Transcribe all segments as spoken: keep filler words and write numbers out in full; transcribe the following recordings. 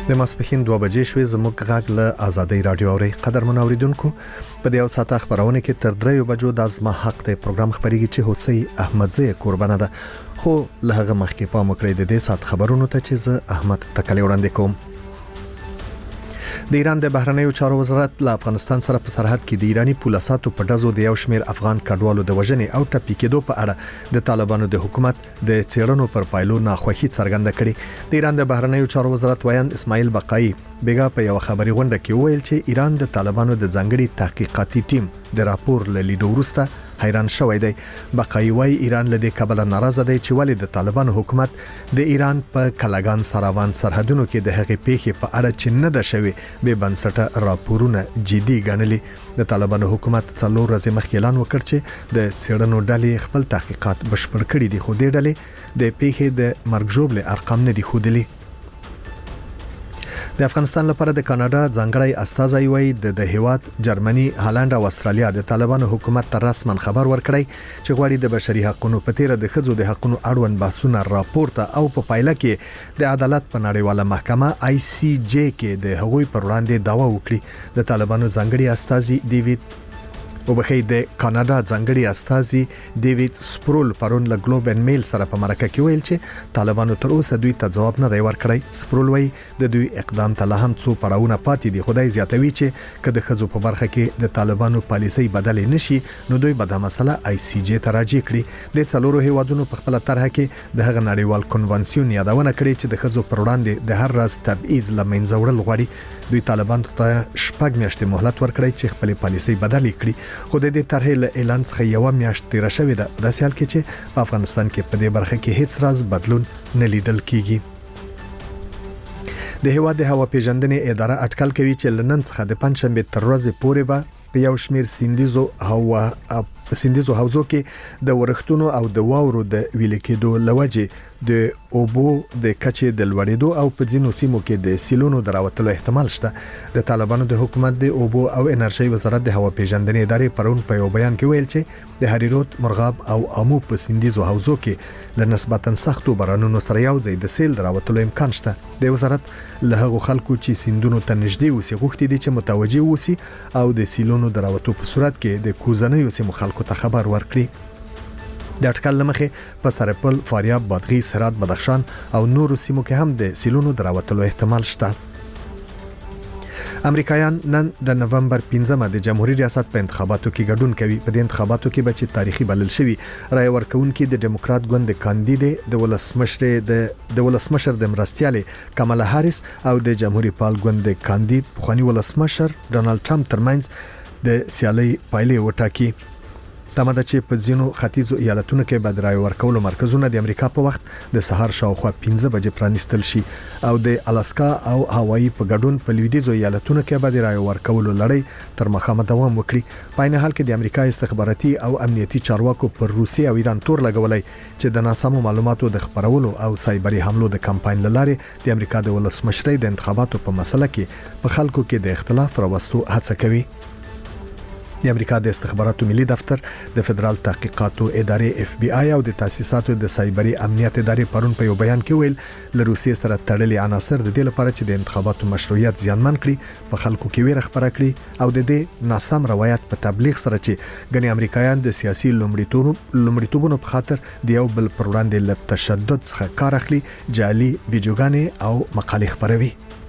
د ماسپښین دوه بجې شوې زموږ غږ له آزادۍ رادیو اوري قدرمن اوریدونکو په دې او ساعت خبرونه کې تر دریو بجو د ازما حق ته پروګرام خبريږي چې حسین احمدزی قربانه ده خو له هغه مخکې پام وکړئ د دې ساعت خبرونو ته چې زه احمد تکلی وړاندې کوم. د ایران د بهرنیو چارو وزارت له افغانستان سره په سرحد کې د ایرانی پولیساتو په دزو د یو شمیر افغان کډوالو د وژنې او ټپي کېدو په اړه د طالبانو د حکومت د چیرونو پر پایلو ناخوښي څرګنده کړې. د ایران د بهرنیو چارو وزارت وایند اسماعیل بقایي بیګا په یو خبري غونډه کې ویل چې ایران د طالبانو د ځانګړي تحقیقاتي ټیم د راپور لیدو وروسته حیران شوی دی. بقایي وايي ایران له دې کبله ناراضه دی چې ولې د طالبانو حکومت د ایران په کلاګان سراوان سرحدونو کې د هغې پیښې په اړه چې نه ده شوی به بنسټه راپورونه جدي ګڼلي. د طالبانو حکومت څلور ورځې مخکې اعلان وکړ چې د څېړنو ډلې خپل تحقیقات بشپړ کړي دي خو دې ډلې د پیښې د مرګ ژوبل ارقام نه دي ښودلي. د افغانستان لپاره د کاناډا ځانګړی استازی وایي د هیواد جرمني هالند او استرالیا د طالبانو حکومت ته رسمن خبر ورکړی چې غواړي د بشري حقوقو په تیر د خځو د حقوقو اړوند بحثونه راپورته او په پایله کې د عدالت په نړیواله محکمه آی سی جی کې د هغوی پر وړاندې دعوا وکړي. د طالبانو ځانګړي استازی ډیوډ او بخې د کاناډا ځانګړي استازي ډیوډ سپرول پرون له ګلوب ان میل سره په مرکه کې ویل چې طالبانو تر اوسه دوی ته جواب نه دی ورکړی. سپرول وایي د دوی اقدام ته لا هم څو پړاوونه پاتې دي. خدای زیاتوي چې کله خځو په برخه کې د طالبانو پالیسي بدلې نشي نو دوی به د مسله آی سی جی ته راجع کړي. د څلورو هیوادونو په خپل طرحه کې د هغه نړیوال کنوانسیون یادونه کړې چې د خځو پر وړاندې د هر راز تبعیض لمنځه وړل غواړي. دوی طالبانو ته شپږ میاشتې مهلت ورکړی چې خپل پالیسي بدلې کړي. خو د دې طرحې له اعلان څخه یو میاشت تیر شوې ده. د سیال کې چې په افغانستان کې په دې برخه کې هیڅ راز بدلون نه لیدل کیږي. د هیواد د هوا پیژندنې اداره اټکل کوي چې لنن څخه د پنځشنبه تر ورځې پورې به په یو شمیر سیندیزو هوا په سیندیزو حوزو کې د ورښتونو او د واورو د ویل کېدو لوجه د اوبو د کچې د لوړېدو او په ځینو سیمو کې د سیلونو دراوتلو احتمال شته. د طالبانو د حکومت د اوبو او انرژي وزارت د هوا پیژندنې ادارې پرون په یو بیان کې ویل چې د هریرود مرغاب او امو په سیندیزو حوزو کې له نسبتاً سختو بارانونو سره یو ځای د سیل دراوتلو امکان شته. د وزارت له هغو خلکو چې سیندونو ته نږدې اوسي غوښتي دي چې متوجي اوسي او د سیلونو دراوتلو په صورت کې د کوزنیو سیمو خلکو ته خبر ورکړي. د اټکل لمخې په سرپل، فاریاب، بادغیس، هرات، بدخشان او نورو سیمو کې هم د سیلونو دراوتلو احتمال شته. امریکایان نن د نومبر پنځمه د جمهوریت ریاست په انتخاباتو کې ګډون کوي. په دې انتخاباتو کې به چې تاریخي بلل شوی رای ورکونکو د ډیموکرات ګوند کاندید د ولسمشر د د ولسمشر د مرستياله کمالا هاریس او د جمهوریت پال ګوند کاندید پخوانی ولسمشر ډونالد ټرمپ ترمنځ د سیالي پایلې وټاکي. تمه ده چې په ځینو ختیځو ایالتونو کې به د رای ورکولو مرکزونه د امریکا په وخت د سهار شاوخوا پنځه بجې پرانیستل شي او د الاسکا او هوایی په ګډون په لویدیځو ایالتونو کې به د رای ورکولو لړۍ تر مخامه دوام وکړي. په عین حال کې د امریکا استخباراتي او امنیتي چارواکو پر روسي او ایران تور لګولای چې د ناسمو معلوماتو د خپرولو او سایبري حملو د کمپاین لاره د امریکا د ولسمشرۍ د انتخاباتو په مسله کې په خلکو کې د اختلاف راوستو هڅه کوي. د امریکا د استخباراتو ملي دفتر د فدرال تحقیقاتو ادارې اف بی آی او د تاسیساتو د سایبري امنیت ادارې پرون په یو بیان کې ویل له روسیې سره تړلي عناصر د دې لپاره چې د انتخاباتو مشروعیت زیانمن کړي په خلکو کې ویره خپره کړي او د دې ناسم روایت په تبلیغ سره چې غني امریکایان د سیاسي لومړیتوبونو په خاطر د یو بل پر وړاندې له تشدد څخه کار اخلي جعلي ویډیوګانې او مقالې خپروي.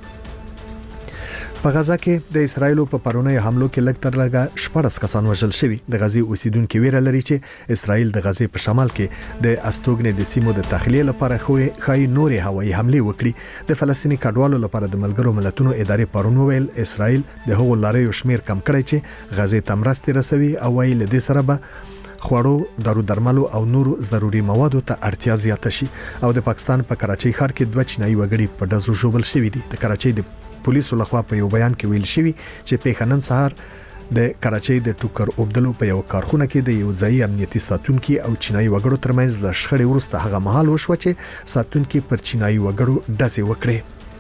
په غزا کې د اسرایل په پرونی حملو کې لږ تر لږه شپږ کسان وژل شوي. د غزي اوسیدونکو ویره لري چې اسرایل د غزي په شمال کې د استوګنې د سیمو د تخلیه لپاره خوې خای نوري هوایي حمله وکړي. د فلسطینی کډوالو لپاره د ملګرو ملتونو ادارې پرون ویل اسرایل د هغو لارې شمیر کم کړی چې غزي تمرستي رسوي او ویل د سره به خوړو، دارو درملو او نورو ضروري موادو ته اړتیا زیاته شي. او د پاکستان په کراچۍ ښار کې دوه چینایي وګړي په دزو ژوبل شوي دي. د کراچۍ د پولیسو لخوا په یو بیان کې ویل شوی چې په نن سهار د کراچۍ د ټوکر اوبدلو په یو کارخونه کې د یو ځای امنیتي ساتونکو او چینایي وګړو ترمنځ د شخړې وروسته هغه مهال وشو چې ساتونکو پر چینایي وګړو ډزې وکړې.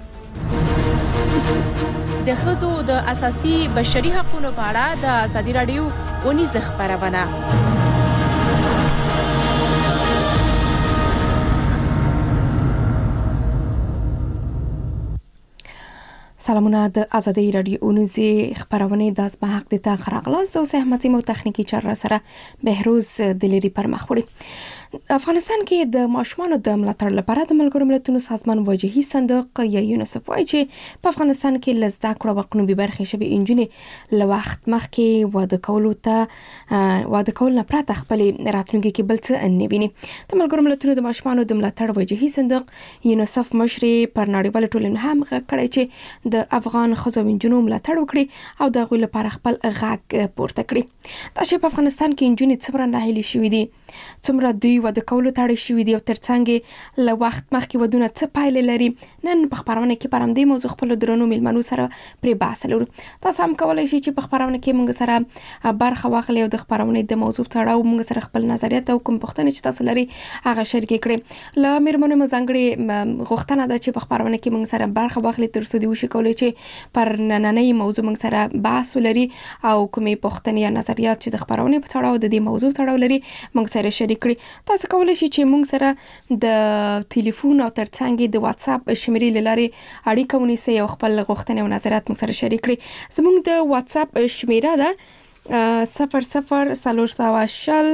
د ښځو د اساسي بشري حقوقو په اړه د ازادي رادیو ونیزه خبرونه. سلامونه د ازادي رادیو اونیزي خبرونه د اسمه حق د تا خراغلاس د سهمتي مو تخنیکی چر سره بهروز دلیری پر مخوري افغانستان کې د ماشومانو د ملاتړ لپاره د ملګرو ملتونو سازمان وجهي صندوق یا یونیسف وايي چې په افغانستان کې لزدا کړه وقنو به برخه شوی انجونې له وخت مخکې واده کولو ته واده کول نه پراته خپل راتلونکي کې بل څه نه ویني. د ملګرو ملتونو د ماشومانو د ملاتړ وجهي صندوق یونیسف مشر پر نړیوال ټولنې هم غږ چې د افغان ښځو انجونو ملاتړ وکړي او د غوښتنې لپاره خپل غږ پورته کړي. دا چې په افغانستان کې انجونې څومره ناهیلي شوې دي، څومره دوی واده کولو ته اړ شوي دي او ترڅنګ له وخت مخکې ودونه څه پایله لري، نن په خبرونه کې پر همدې موضوع خپل درنو میلمنو سره پرې بحث لرو. تاسو هم کولای شئ چې په خبرونه کې موږ سره برخه واخلئ او د خبرونه د موضوع تړاو موږ سره خپل نظریات او کوم پوښتنې چې تاسو لري هغه شریک کړئ. له میرمنو مزنګړي غوښتنه ده چې په خبرونه کې موږ سره برخه واخلئ تر څو دوی شي کولای چې پر نننۍ موضوع موږ سره بحث ولري او کومې پوښتنې یا نظریات چې د خبرونه په تړاو د دې موضوع تړاو لري موږ سره شریک کړئ. تاسو کولای شئ چې موږ سره د ټلیفون او ترڅنګ د واتس اپ شمیرې لارې اړیکه ونیسئ او خپل غوښتنې او نظریات موږ سره شریک کړئ. زموږ د واتس اپ شمیره ده صفر صفر سلور سوا شل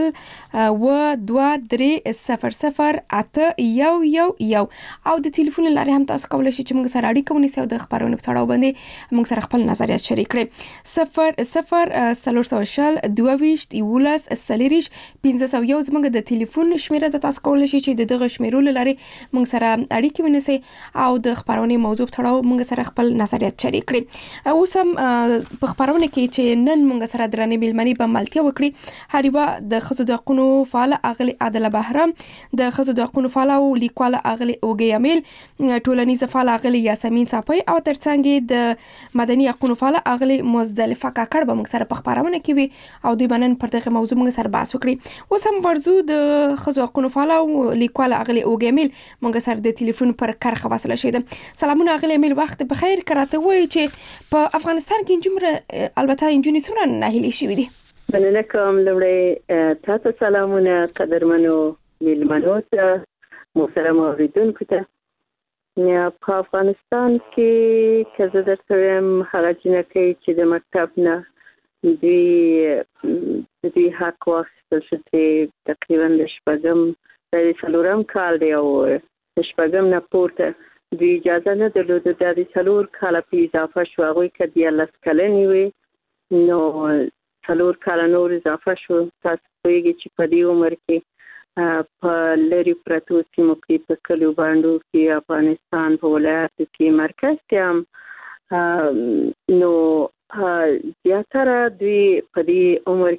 و دوا درې صفر صفر اته یو یو یو او د ټلیفون لارې هم تاسو کولای شئ چې موږ سره اړیکه ونیسئ او د خبرونو په تړاو باندې موږ سره خپل نظریات شریک کړئ. صفر صفر سلور سوا شل دوه ویشت یولس سلیریش پنځه سوه یو زموږ د ټلیفون شمیره ده. تاسو کولای شئ چې دغه شمیرو لارې موږ سره اړیکه ونیسئ او د خبرونې موضوع په تړاو موږ سره خپل نظریات شریک کړئ. اوس هم په خبرونه کې چې نن موږ سره درنې میلمنې به ملتیا وکړي. هریوا د ښځو د حقونو فعال اغلی عادل بهرام، د ښځو د حقونو فعال او لیکوال اغلی اوګي امیل، ټولنیز فعال اغلی یاسمین صافی او ترڅنګ د مدني حقونو فعال اغلی مزدلفه کاکړ به موږ سره په خبرونه کې وي او دوی بنن پر دغه موضوع موږ سره بحث وکړي. اوس هم ورزو د ښځو حقونو فعال او لیکوال اغلی اوګي امیل موږ سره د ټلیفون پر کرخه وصل شوی. سلامونه اغلی امیل، وخت بخیر. کراته وای چې په افغانستان کې جمهور البته انجونی څومره ناهیلي شوی دي. مننه کوم. لومړی تاسو سلامونه قدرمنو میلمنو ته، محترم اوریدونکو ته. په افغانستان کې چې زه درته وایم هغه جنکۍ چې د مکتب نه دوی د دوی حق واخیستل شو چې تقریبا د شپږم د څلورم کال دی او د شپږم نه پورته دوی اجازه نه درلوده. دا د څلور کاله په اضافه شو. هغوی که دیارلس کلنې وي نو څلور کاله نور اضافه شو. تاسو پوهیږئ چې په دې عمر کې په لرې پرتو سیمو کې په کلیو بانډو کې افغانستان په ولایاتو کې مرکز کې هم نو زیاتره دوی په دې عمر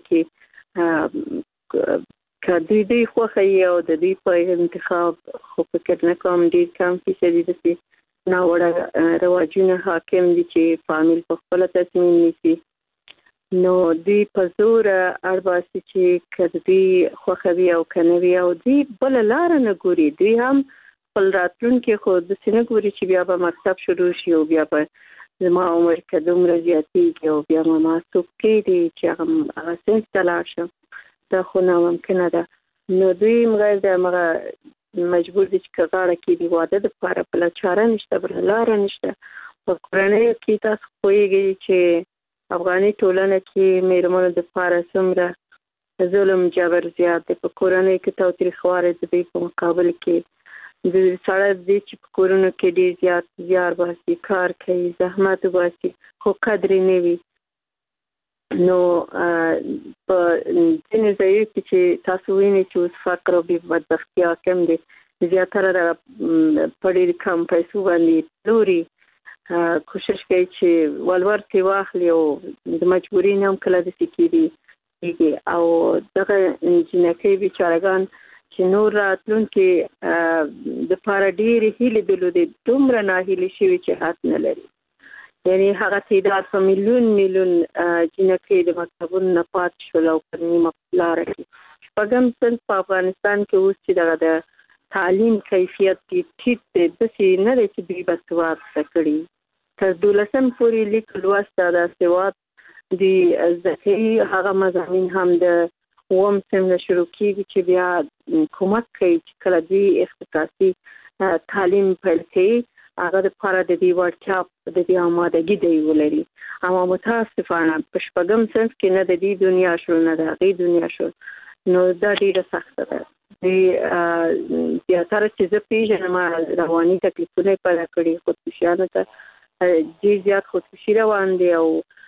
کې که دوی دوی خوښه یې او د دوی په انتخاب خو فکر نه کوم ډېر کم فیصدي داسې ناوړه رواجونه حاکم دي چې فامیل په خپله تصمیم نیسي. نو دوی په زور اړباسي چې که دوی خوښوي او که نه وي او دوی بله لاره نه ګوري. دوی هم خپل راتلونکي خو داسې نه ګوري چې بیا به مکتب شروع شي او بیا به زما عمر که دومره زیاتېږي او بیا به ما څوک کېږدي چې هغه صنف ته لاړ شم. دا خو ناممکنه ده. نو دوی غیر د همغه مجبور دي چې که غاړه کېږدي واده دپاره بله چاره نشته، بله لاره نشته. په کورنیو کې تاسو پوهېږئ چې افغاني ټولنه کې میرمنو دپاره څومره ظلم جبر زیات دی. په کورنۍ کې تاوتریخوالی د دوی په مقابل کې د سړی دی چې په کورونو کې ډېر زیات زیار باسي، کار کوي، زحمت وباسي خو قدر یې نه وي. نو په ځینې ځایو کې چې تاسو وینئ چې اوس فقر او بدبختي حاکم دی، زیاتره په ډېر کم پیسو باندې پلوري، کوشش کوي چې ولور ترې واخلي او د مجبوري نه هم کله داسې کېږي. او دغه جنکۍ بیچارهګان چې نور راتلونکي دپاره ډېرې هیلې درلودې دومره ناهیلې شوي چې حد نه لري. یعنې هغه تعداد په میلیون میلیون جنکۍ د مکتبونو نه پاتې شول او په نیمه لاره کې. شپږم صنف په افغانستان کې اوس چې دغه د تعلیم کیفیت کې ټیټ دی، داسې نه دی چې دوی باسواد زده کړي. تر دولسم پورې لیک لوست د سواد د زده کوي. هغه مضامین هم د اووم صنف نه شروع کېږي چې بیا کومک کوي چې کله دوی اختصاصي تعلیم پیل کوي هغه د لپاره د دې وړتیا د دې آمادګي دی ولري. اما متاسفانه په شپږم صنف کې نه د دې دنیا شو نه د هغې دنیا شو، نو دا ډېره سخته ده. د زیاتره چې زه پیژنم رواني تکلیفونه یې پیدا کړي، خودکشیانو ته ډېر زیات خودکشي روان دي او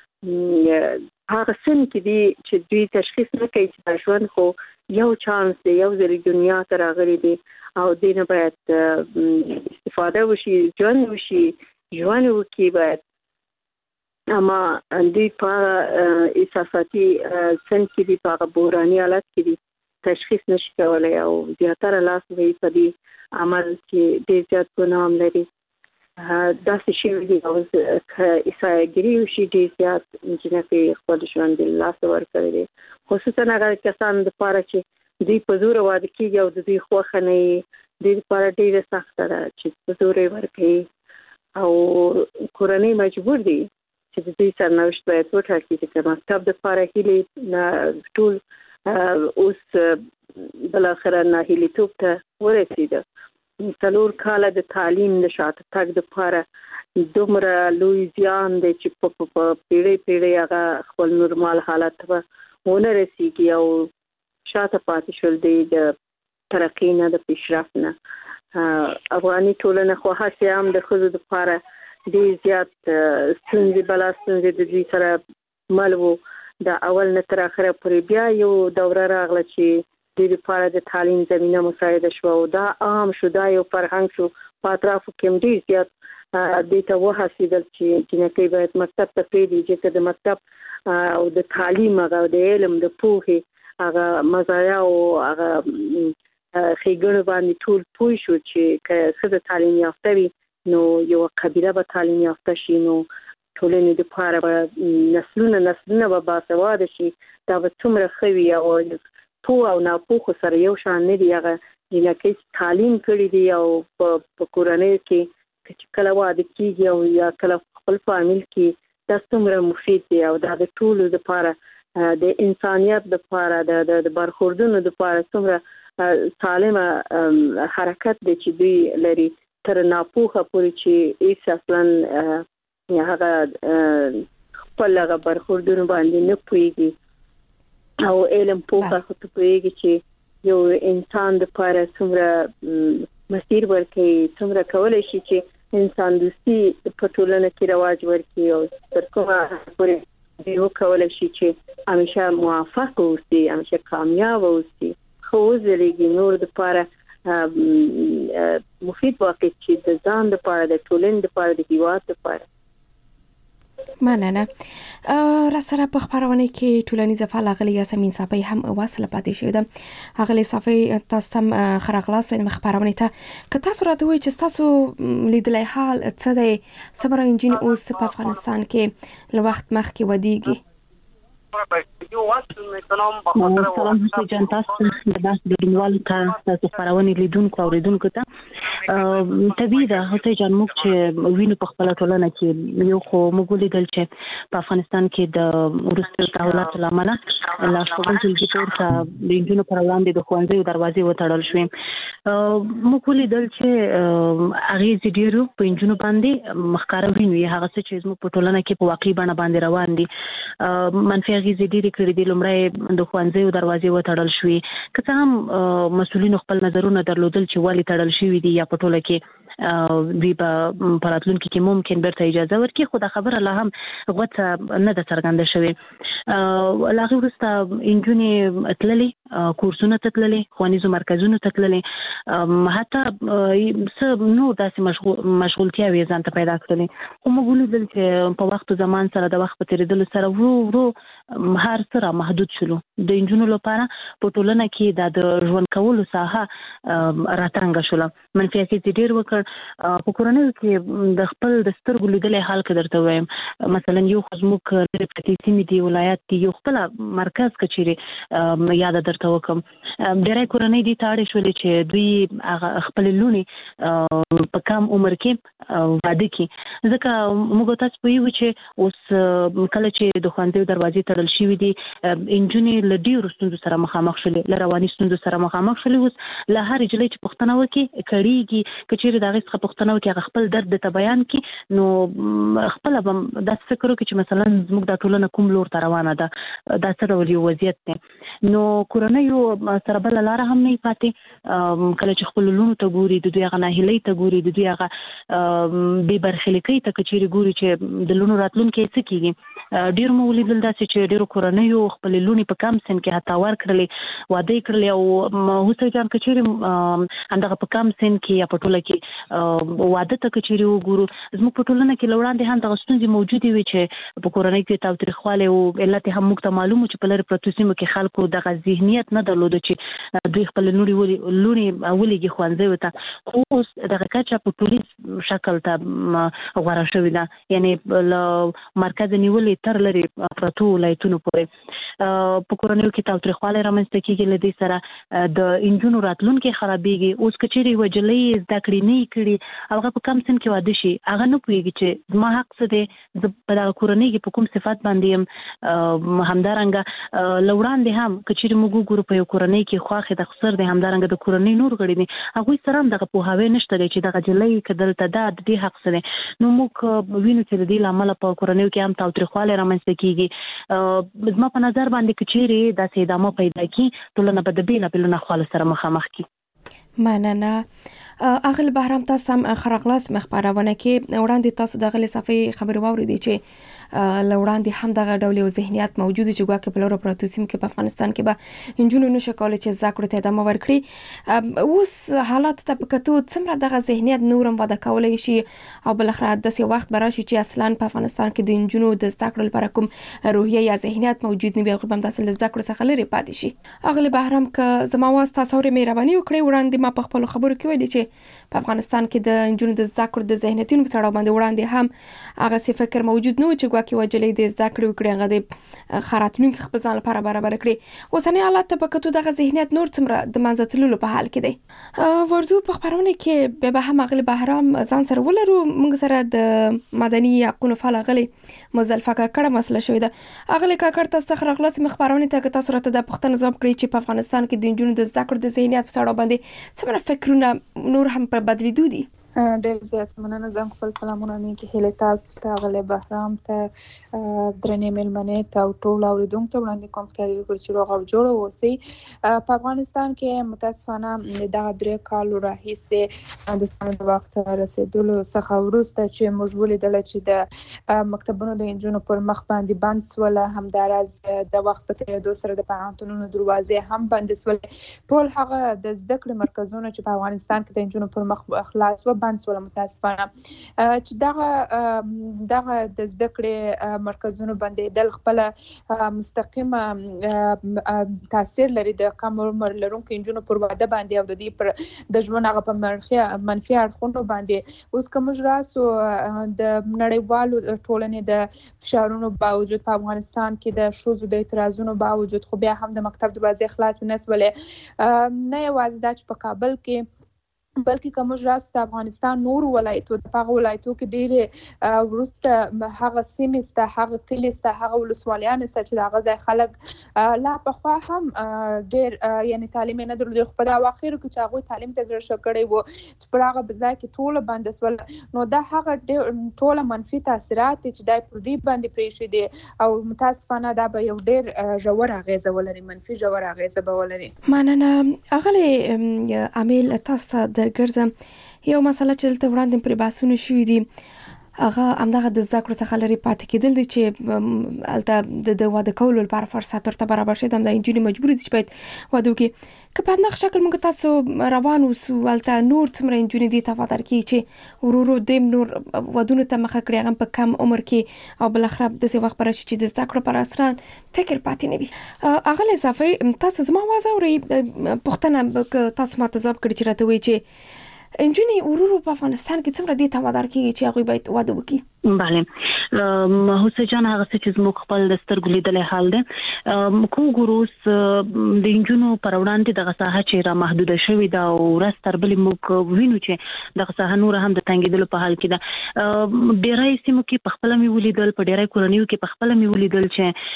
هغه سن کې دي چې دوی تشخیص نه کوي چې دا ژوند خو یو چانس دی، یو ځل دنیا ته راغلي دي او دې نه باید استفاده وشي، ژوند وشي، ژوند وکړي باید. اما دوی په احساساتي سن کې دي، په هغه بحراني حالت کې دي، تشخیص نشي کولی او زیاتره لاس وهي په دې عمل چې ډېر زیات ګناه هم لري. داسې شوي دي او که عیسایګري وشي ډېر زیات جنکۍ خپل ژوند د لاسه ورکړی دی، خصوصا هغه کسان دپاره چې دوی په زوره واده کېږي او د دوی خوښه نه وي، دوی دپاره ډېره سخته ده چې په زوره یې ورکوي او کورنۍ مجبور دي چې د دوی سرنوشت باید وټاکي. چې د مکتب دپاره هیلې ټول اوس بالاخره ناهیلیتوب ته ورسېده. څلور کاله د تعلیم د شاته تګ دپاره دومره لوی زیان دی چې په پیړۍ پیړۍ هغه خپل نورمال حالت ته ونه رسېږي او شاته پاتې شول دی د ترقۍ نه، د پیشرفت نه. افغاني ټولنه خو هسې هم د ښځو دپاره ډېر زیات ستونزې بلا ستونزې د دوی سره مل وو. د اول نه تر اخره پورې بیا یو دوره راغله چې دوی لپاره د تعلیم زمینه مساعده شوه او دا عام شو، دا یو فرهنګ شو په اطرافو کې هم ډېر زیات دې ته وهڅېدل چې جنکۍ باید مکتب ته پرېږدي، چې د مکتب او د تعلیم هغه د علم د پوهې هغه مزایا او هغه ښېګڼو باندې ټول پوه شو چې که ښځه تعلیم یافته وي نو یوه قبیله به تعلیم یافته شي، نو ټولنې دپاره به نسلونه نسلونه به باسواده شي. دا به څومره ښه وي او پوه او ناپوهو سره یو شان نه دي. هغه جنکۍ چې تعلیم کړي دي او په کورنۍ کې چې کله واده کېږي او یا کله خپل فامیل کې، دا څومره مفید دی او دا د ټولو دپاره د انسانیت دپاره د برخوردونو دپاره څومره سالمه حرکت دی چې دوی لري، تر ناپوهه پورې چې هېڅ اصلا هغه خپل هغه برخوردونو باندې نه پوهېږي او علم پوهه خو ته پوهېږي چې یو انسان دپاره څومره مسیر ورکوي، څومره کولی شي چې انسان دوستي په ټولنه کې رواج ورکړي او تر کومه پورې دوی وکولی شي چې همیشه موفق اوسي، همیشه کامیاب اوسي، ښه وځلېږي، نور دپاره مفید واقع چې د ځان دپاره، د ټولنې دپاره، د هېواد دپاره. مننه. را سره په خبرونه کې ټولنیزه فعال غلي یاسمین صافی هم واصله پاتې شوې ده. غلي صافی تاسو هم خراغلاس او خبرونه ته که تاسو راته وایي چې تاسو لیدلای حال څه دی صبر انجین اوس په افغانستان کې له وخت مخکې ودیږي؟ سلام حسین جان، تاسو د داس د ډیوال ته تاسو خبرونه لیدونکو او لیدونکو ته طبیعي ده حسین جان، موږ چې وینو په خپل ټولنه کې یو خو موږ لیدل چې په افغانستان کې د وروستي تحولاتو لامل لا شغل جلدی تور ته د انجونو پر وړاندې د خوندې دروازې وتړل شوې. موږ لیدل چې هغه ډیرو په انجونو باندې مخکاره ویني هغه څه چې موږ په ټولنه کې په واقعي بڼه باندې روان دي. منفي غیزې ډېرې کړې دي. لومړی د ښوونځیو دروازې وتړل شوې، که څه هم مسؤلینو خپل نظرونه درلودل چې ولې تړل شوي دي یا په ټوله کې دوی به په راتلونکي کې ممکن بیرته اجازه ورکړي، خو دا خبره لا هم غوڅه نه ده څرګنده شوې. له هغې وروسته نجونې تللې، کورسونو ته تللې، ښوونیزو مرکزونو ته تللې، حتی څه نور داسې مشغولتیاوې یې ځان ته پیدا کړلې. خو موږ ولیدل چې په وخت و زمان سره د وخت په تېرېدلو سره ورو ورو هر څه را محدود شلو. د نجونو لپاره په ټولنه کې دا د ژوند کولو ساحه راتنګه شوله. منفي اغېزې ډېر وکړ. په کورنیو کې د خپل د سترګو لیدلی حال که درته وایم، مثلا یو خو زموږ لرې پرتې سیمې دي، ولایت دي، یو خپله مرکز که چېرې یاده در درته وکم ډېرې کورنۍ دي ته اړ شولې چې دوی خپل لونی په کم عمر کې واده کی ځکه موږ تاسو په یو چې اوس کله چې د خواندې دروازې تړل شوې دي انجونې له ډېرو ستونزو سره مخامخ شولې له رواني ستونزو سره مخامخ شولې اوس له هر جلۍ چې پوښتنه وکړي کړيږي کچېره دغه څخه پوښتنه وکړي هغه خپل درد ته بیان کړي نو خپل به د فکر وکړي چې مثلا زموږ د ټولنه کوم لور ته روانه ده دا څه ډول یو وضعیت دی نو کورنۍ سره بل لار هم نه پاتې کله چې خپل لونو ته ګوري د دوی هغه ناهیلۍ ته ګوري د دوی هغه بې برخلیکۍ ته کچېرې ګوري چې د لونو راتلونکي څه کېږي ډېر مو ولیدل داسې چې ډېرو کورنیو خپل لونې په کم سن کې حتی ورکړلې واده یې کړلې او هوسۍ جان کچېرې همدغه په کم سن کې یا په ټوله کې واده ته کچېرې وګورو زموږ په ټولنه کې له وړاندې هم دغه ستونزې موجودې وي چې په کورنۍ کې تاوتریخوالی او علت هم موږ ته معلوم چې په لرې پرتو سیمو کې خلکو دغه ذهنیت نه درلوده چې دوی خپل لوڼې لوڼې ولېږي ښوونځیو ته خو اوس دغه کچه په ټولیز شکل ته غوره شوې ده یعنې له مرکز نیولې تر لرې پرتو ولایتونو پورې په کورنیو کې تاوتریخوالی رامنځته کېږي له دې سره د انجونو راتلونکی خرابېږي اوس که چېرې یوه نجلۍ زده کړې نه یې کړي هغه په کم سن کې واده شي هغه نه پوهېږي چې زما حق څه دی زه په دغه کورنۍ کې په کوم صفت باندې یم همدارنګه له وړاندې هم که چېرې موږ وګورو په یو کورنۍ کې خواښې د خسر دی همدارنګه د کورنۍ نور غړي دي هغوی سره هم دغه پوهاوی نشته دی چې دغه نجلۍ که دلته ده د دې حق څه دی نو موږ وینو چې د دې له امله په کورنیو کې هم تاوتریخوالی رامنځته کېږي زما په نظر باندې که چېرې داسې ادامه پیدا کړي ټولنه به د بېلابېلو ناخوالو سره مخامخ کړي مننه اغل بهرام تاسو هم خرغلاس مخبرونه کې وړاندې تاسو د غلې صفې خبري واوریدي چې لوړاندې هم دغه ډول یو ذهنیت موجود چې ګواکې په لور پروتو سیم کې په افغانستان کې به انجونو نشه کولای چې ذکر ته ادامه ورکړي اوس حالات ته په کتو څومره دغه ذهنیت نورم وده کولای شي او بل اخر د سی وخت براشي چې اصلا په افغانستان کې د انجونو د ذکر لپاره کوم روحیه یا ذهنیت موجود نه وي غو هم تاسو له ذکر څخه لري پاتې شي اغل بهرام ک زما واسطه سوري مهرباني وکړئ وړاندې ما په خپل خبرو کې ویلي چې په افغانستان کې د انجونو د ذکر د ذهنیتونو په اړه باندې وړاندې هم هغه څه فکر موجود نه و چې ګواکې وجلې د ذکر وکړي هغه د خراتلونکو خپل ځان لپاره برابر کړي اوسنی حالات ته په کتو دغه ذهنیت نور څومره د منځتللو په حال کې دی ورزو په خبرونه کې به هم اغل بهرام ځان سره ولرو موږ سره د مدني حقوقو فعال غلي مزلفه کړه مسله شوې ده اغل کاکړ تاسو څخه خلاص مخبرونه ته که تاسو راته د پښتنه ځواب کړی چې په افغانستان کې د انجونو د ذکر د ذهنیت په اړه باندې څومره فکرونه نور هم پر بدلیدو دي ډېر زیات مننه زم خپل سلامونه مې کې هله تاسو ته غلې بهرام ته درنې ملمنې ته او ټول اوریدونکو ته وړاندې کوم ته وی کړ چې روغ او جوړ اوسئ په افغانستان کې متاسفانه د درې کالو راهیسې د سمند وخت رسیدلو څخه وروسته چې موږ ولیدل چې د مکتبونو د انجونو پر مخ باندې بند سول همدارز د وخت په تیریدو سره د پوهنتونونو دروازې هم بند سول ټول هغه د زده کړې مرکزونه چې په افغانستان کې د انجونو پر مخ خلاص و بند سول متاسفانه چې دغه دغه د زده کړې مرکزونو باندې د خپل مستقیم تاثیر لري د کم عمر لرونکو انجونو پر واده باندې او د دې پر د ژوند هغه په منفي منفي اړخونو باندې اوس کوم راسو د نړیوالو ټولنې د فشارونو باوجود په افغانستان کې د شوزو د اعتراضونو باوجود خو بیا هم د مکتب دروازې خلاص نه سولې نه یوازې د په کابل کې بلکې کوم راست افغانستان نور ولایتو د هغه ولایتو کې ډېر ورسته هغه سیمسته هغه کلیسته هغه ولسوالیان چې د غزا خلک لا په خوا هم ډېر یعنی تعلیم نه درلود خو په دا واخیر کې چې هغه تعلیم ته زړه شکړې وو چې پر هغه بځای کې ټول باندې سول نو دا هغه ټول منفي تاثیرات چې دای پر دې باندې پریښې دي او متاسفانه دا به یو ډېر ژور اغیزه ولري منفي ژور اغیزه به ولري مننه اغلی عامل تاسو ګرځم یو مسله چې دلته وړاندې پر باسونه شوې دي هغه همدغه د ذکر څخه لري پاتې کېدل دي چې البته د واده کولو لپاره فرصت ورته برابر شي د انجونې مجبور دي چې باید واده وکړي که په همدغه شکل موږ تاسو روان اوسو البته نور څومره انجونې دي ته وادار کړي چې ورورو دیم نور ودونو ته مخه کړي هغه په کم عمر کې او بل اخر د څه وخت پر شي چې د ذکر پر اثران فکر پاتې نه وي هغه اضافه تاسو زما واز اوري پښتنه تاسو ماته ځواب کړی چې راته وی چې انجونې ورورو په افغانستان کې څومره دي ته وادار کیږي چې هغه باید واده وکړي بله هوسه جان هغه چې زموږ خپل دسترګو لیدلې حال ده کو ګروس د انجونو پر وړاندې د غساحه چې را محدوده شوې ده او ورځ تر بلې موږ وینو چې د غساحه نور هم د تنګیدلو په حال کې ده. ډیرای سیمو کې په خپل مې ولیدل په ډیرای کورنیو کې په خپل مې ولیدل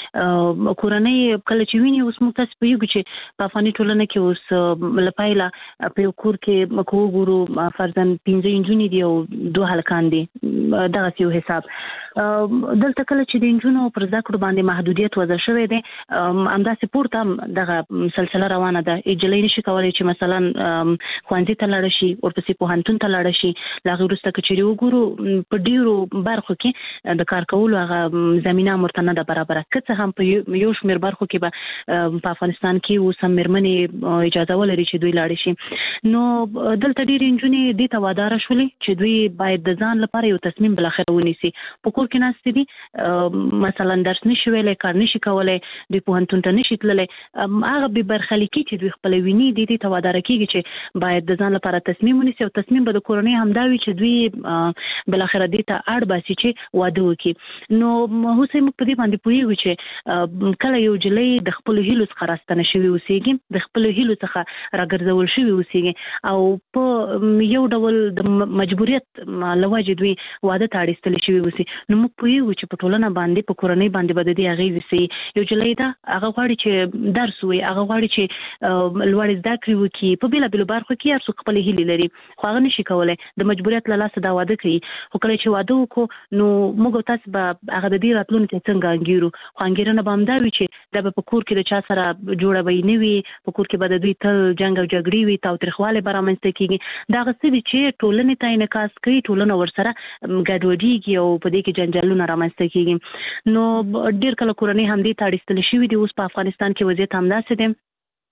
چې کورنۍ کله چې ویني اوس موږ تاسو په یو چې په افغاني ټولنه کې اوس لپایلا په یو کور کې مکو ګورو فرضاً پنځه انجونې دي او دوه هلکان دي دغه یو حساب. دلته کله چې د انجونو پر ذکر باندې محدودیت وضع شوی دی همداسې پورته دغه سلسله روانه ده. اجلې نشي کولای چې مثلا خوانځي ته لاړ شي او پسې پوهنتون ته لاړ شي. لا غوړسته کچري وګورو په ډیرو برخو کې د کار کولو هغه زمينه مرتنه ده برابر. کڅه هم په یو شمیر برخو کې به په افغانستان کې اوس مېرمنې اجازه ولري چې دوی لاړ شي. نو دلته ډیر انجونې د توادار شولې چې دوی باید د ځان لپاره یو تصمیم بل اخر ونیسي. په کور کې ناست دي مثلا درس نشي ویلای کار نشي کولای د پوهنتون ته نشي تللی هغه به برخلیکي چې دوی خپل ویني د دې توادار کیږي چې باید د ځان لپاره تصمیم ونیسي او تصمیم به د کورنۍ همداوي چې دوی بل اخر دې ته اړ باسي چې واده وکړي. نو هوسه موږ په دې باندې پوهیږو چې کله یو جلې د خپل هیلو څخه راستنه شوی اوسېږي د خپل هیلو څخه راګرځول شوی اوسېږي او په یو ډول د مجبوریت لوجه دوی واده ته اړستل شوی اوسي. نو موږ پوهیږو چې په ټولنه باندې په کورنۍ باندې به د دې اغیزې سي. یو جلې ده هغه غواړي چې درس وي هغه غواړي چې لوړ زده کړې وکړي په بیلا بیلو برخو کې هر څوک خپل هیلې لري خو هغه نشي کولای د مجبوریت له لاسه دا واده کوي. خو کله چې واده وکړو نو موږ تاسو به هغه د دې راتلونکي څنګه انګیرو. خو انګیرنه به همدا وي چې دا به په کور کې د چا سره جوړه وي نه وي په کور کې به د دوی تل جنگ او جګړې وي تاوتریخواله به رامنځته کیږي. دا غوښتي چې ټولنې ته انعکاس کوي ټولنه ورسره ګډوډیږي او په دې کې جنجالونه رامنځته کیږي. نو ډیر کله کورنۍ هم دې ته اړستل شوی دي. اوس په افغانستان کې وضعیت همداسې دی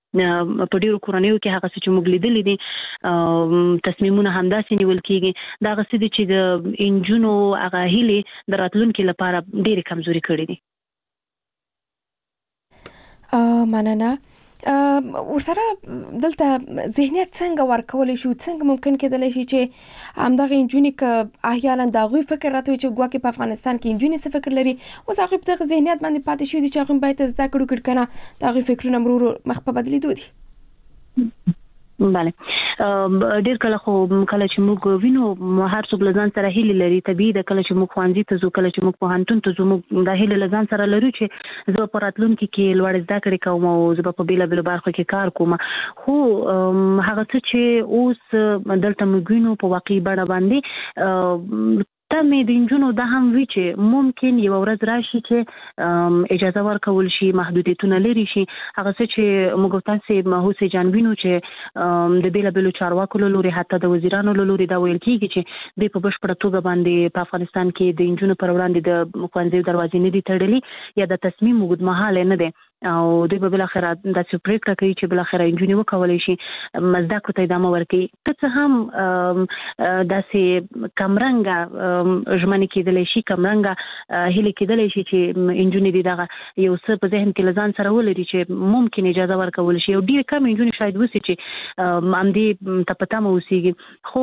په ډیرو کورنیو کې هغه چې موږ لیدلې دي تصمیمونه همداسې نیول کیږي. دا غوښتي دي چې د انجونو هغه هیلې د راتلونکي لپاره ډېرې کمزوري کړې دي. مننه. ورسره دلته ذهنیت څنګه ورکول شو څنګه ممکن کېدلی شي چې همدغه انجونې که احیانا د هغوی فکر راته وي چې ګواکې په افغانستان کې انجونې څه فکر لري اوس هغوی په دغه ذهنیت باندې پاتې شوي دي چې هغوی باید زده کړو کړي که نه د هغوی فکرونه مرو ورو مخ په بدلېدو دي. بله ډیر کله خو کله چې موږ وینو هر څوک له ځان سره هیله لري طبیعي ده کله چې موږ ښوونځي ته ځو کله چې موږ پوهنتون ته ځو موږ دا هیله له ځان سره لرو چې زه په راتلونکي کې لوړ زده کړې کوم او زه په بیلا بیلو برخو کې کار کوم. خو هغه څه چې اوس دلته موږ وینو په واقعي بڼه باندې ته مې د انجونو دا هم وی چې ممکن یو ورځ راشي چې اجازه ورکول شي محدودیتونه لري شي. هغه څه چې موږ تاسو هوسه جان وینو چې د بیلا بیلو چارواکو له لوري حتی د وزیرانو له لوري دا ویل کیږي چې د په بشپړه توګه باندې په افغانستان کې د انجونو پر وړاندې د ښوونځي دروازې نه دي تړلې یا د تصمیم اوږدمهاله نه دی او دوی به بل اخر د سپریکټ کوي چې بل اخر انجونی وکولای شي مزدا کو ته ادامه ورکړي. که څه هم داسې کمرنګ ژمنې کېدلی شي کمرنګ هیله کېدلی شي چې انجونی دي دغه یو څه په ذهن کې لزان سره ولري چې ممکن اجازه ورکول شي او ډیر کم انجونی شاید وسی چې ام دې تپتامه وسیږي. خو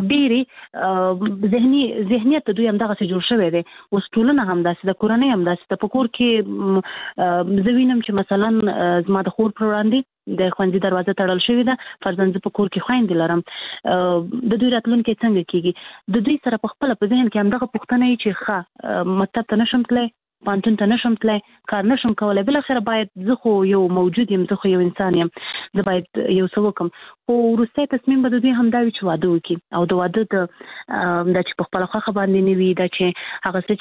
ډېری ذهني ذهنیت دوی هم دغه څه جوړ شوی دی. اوس ټولنه هم داسې د کورنۍ هم داسې په کور کې زوینم چې مثلا زما د خور پر وړاندې د ښوونځي دروازه تړل شوې ده فرضاً زه په کور کې خویندې لرم د دوی راتلونکی څنګه کیږي. د دوی سره په خپله په ذهن کې همدغه پوښتنه وي چې ښه مکتب ته نشم تللی پوهنتون ته نشم تللی کار نشم کولی بالاخره باید زه خو یو موجود یم زه خو یو انسان یم زه باید یو څه وکړم. خو وروستی تصمیم به د دوی همدا وي چې واده وکړي او د واده د دا چې په خپله خوښه باندې نه وي دا چې هغه څه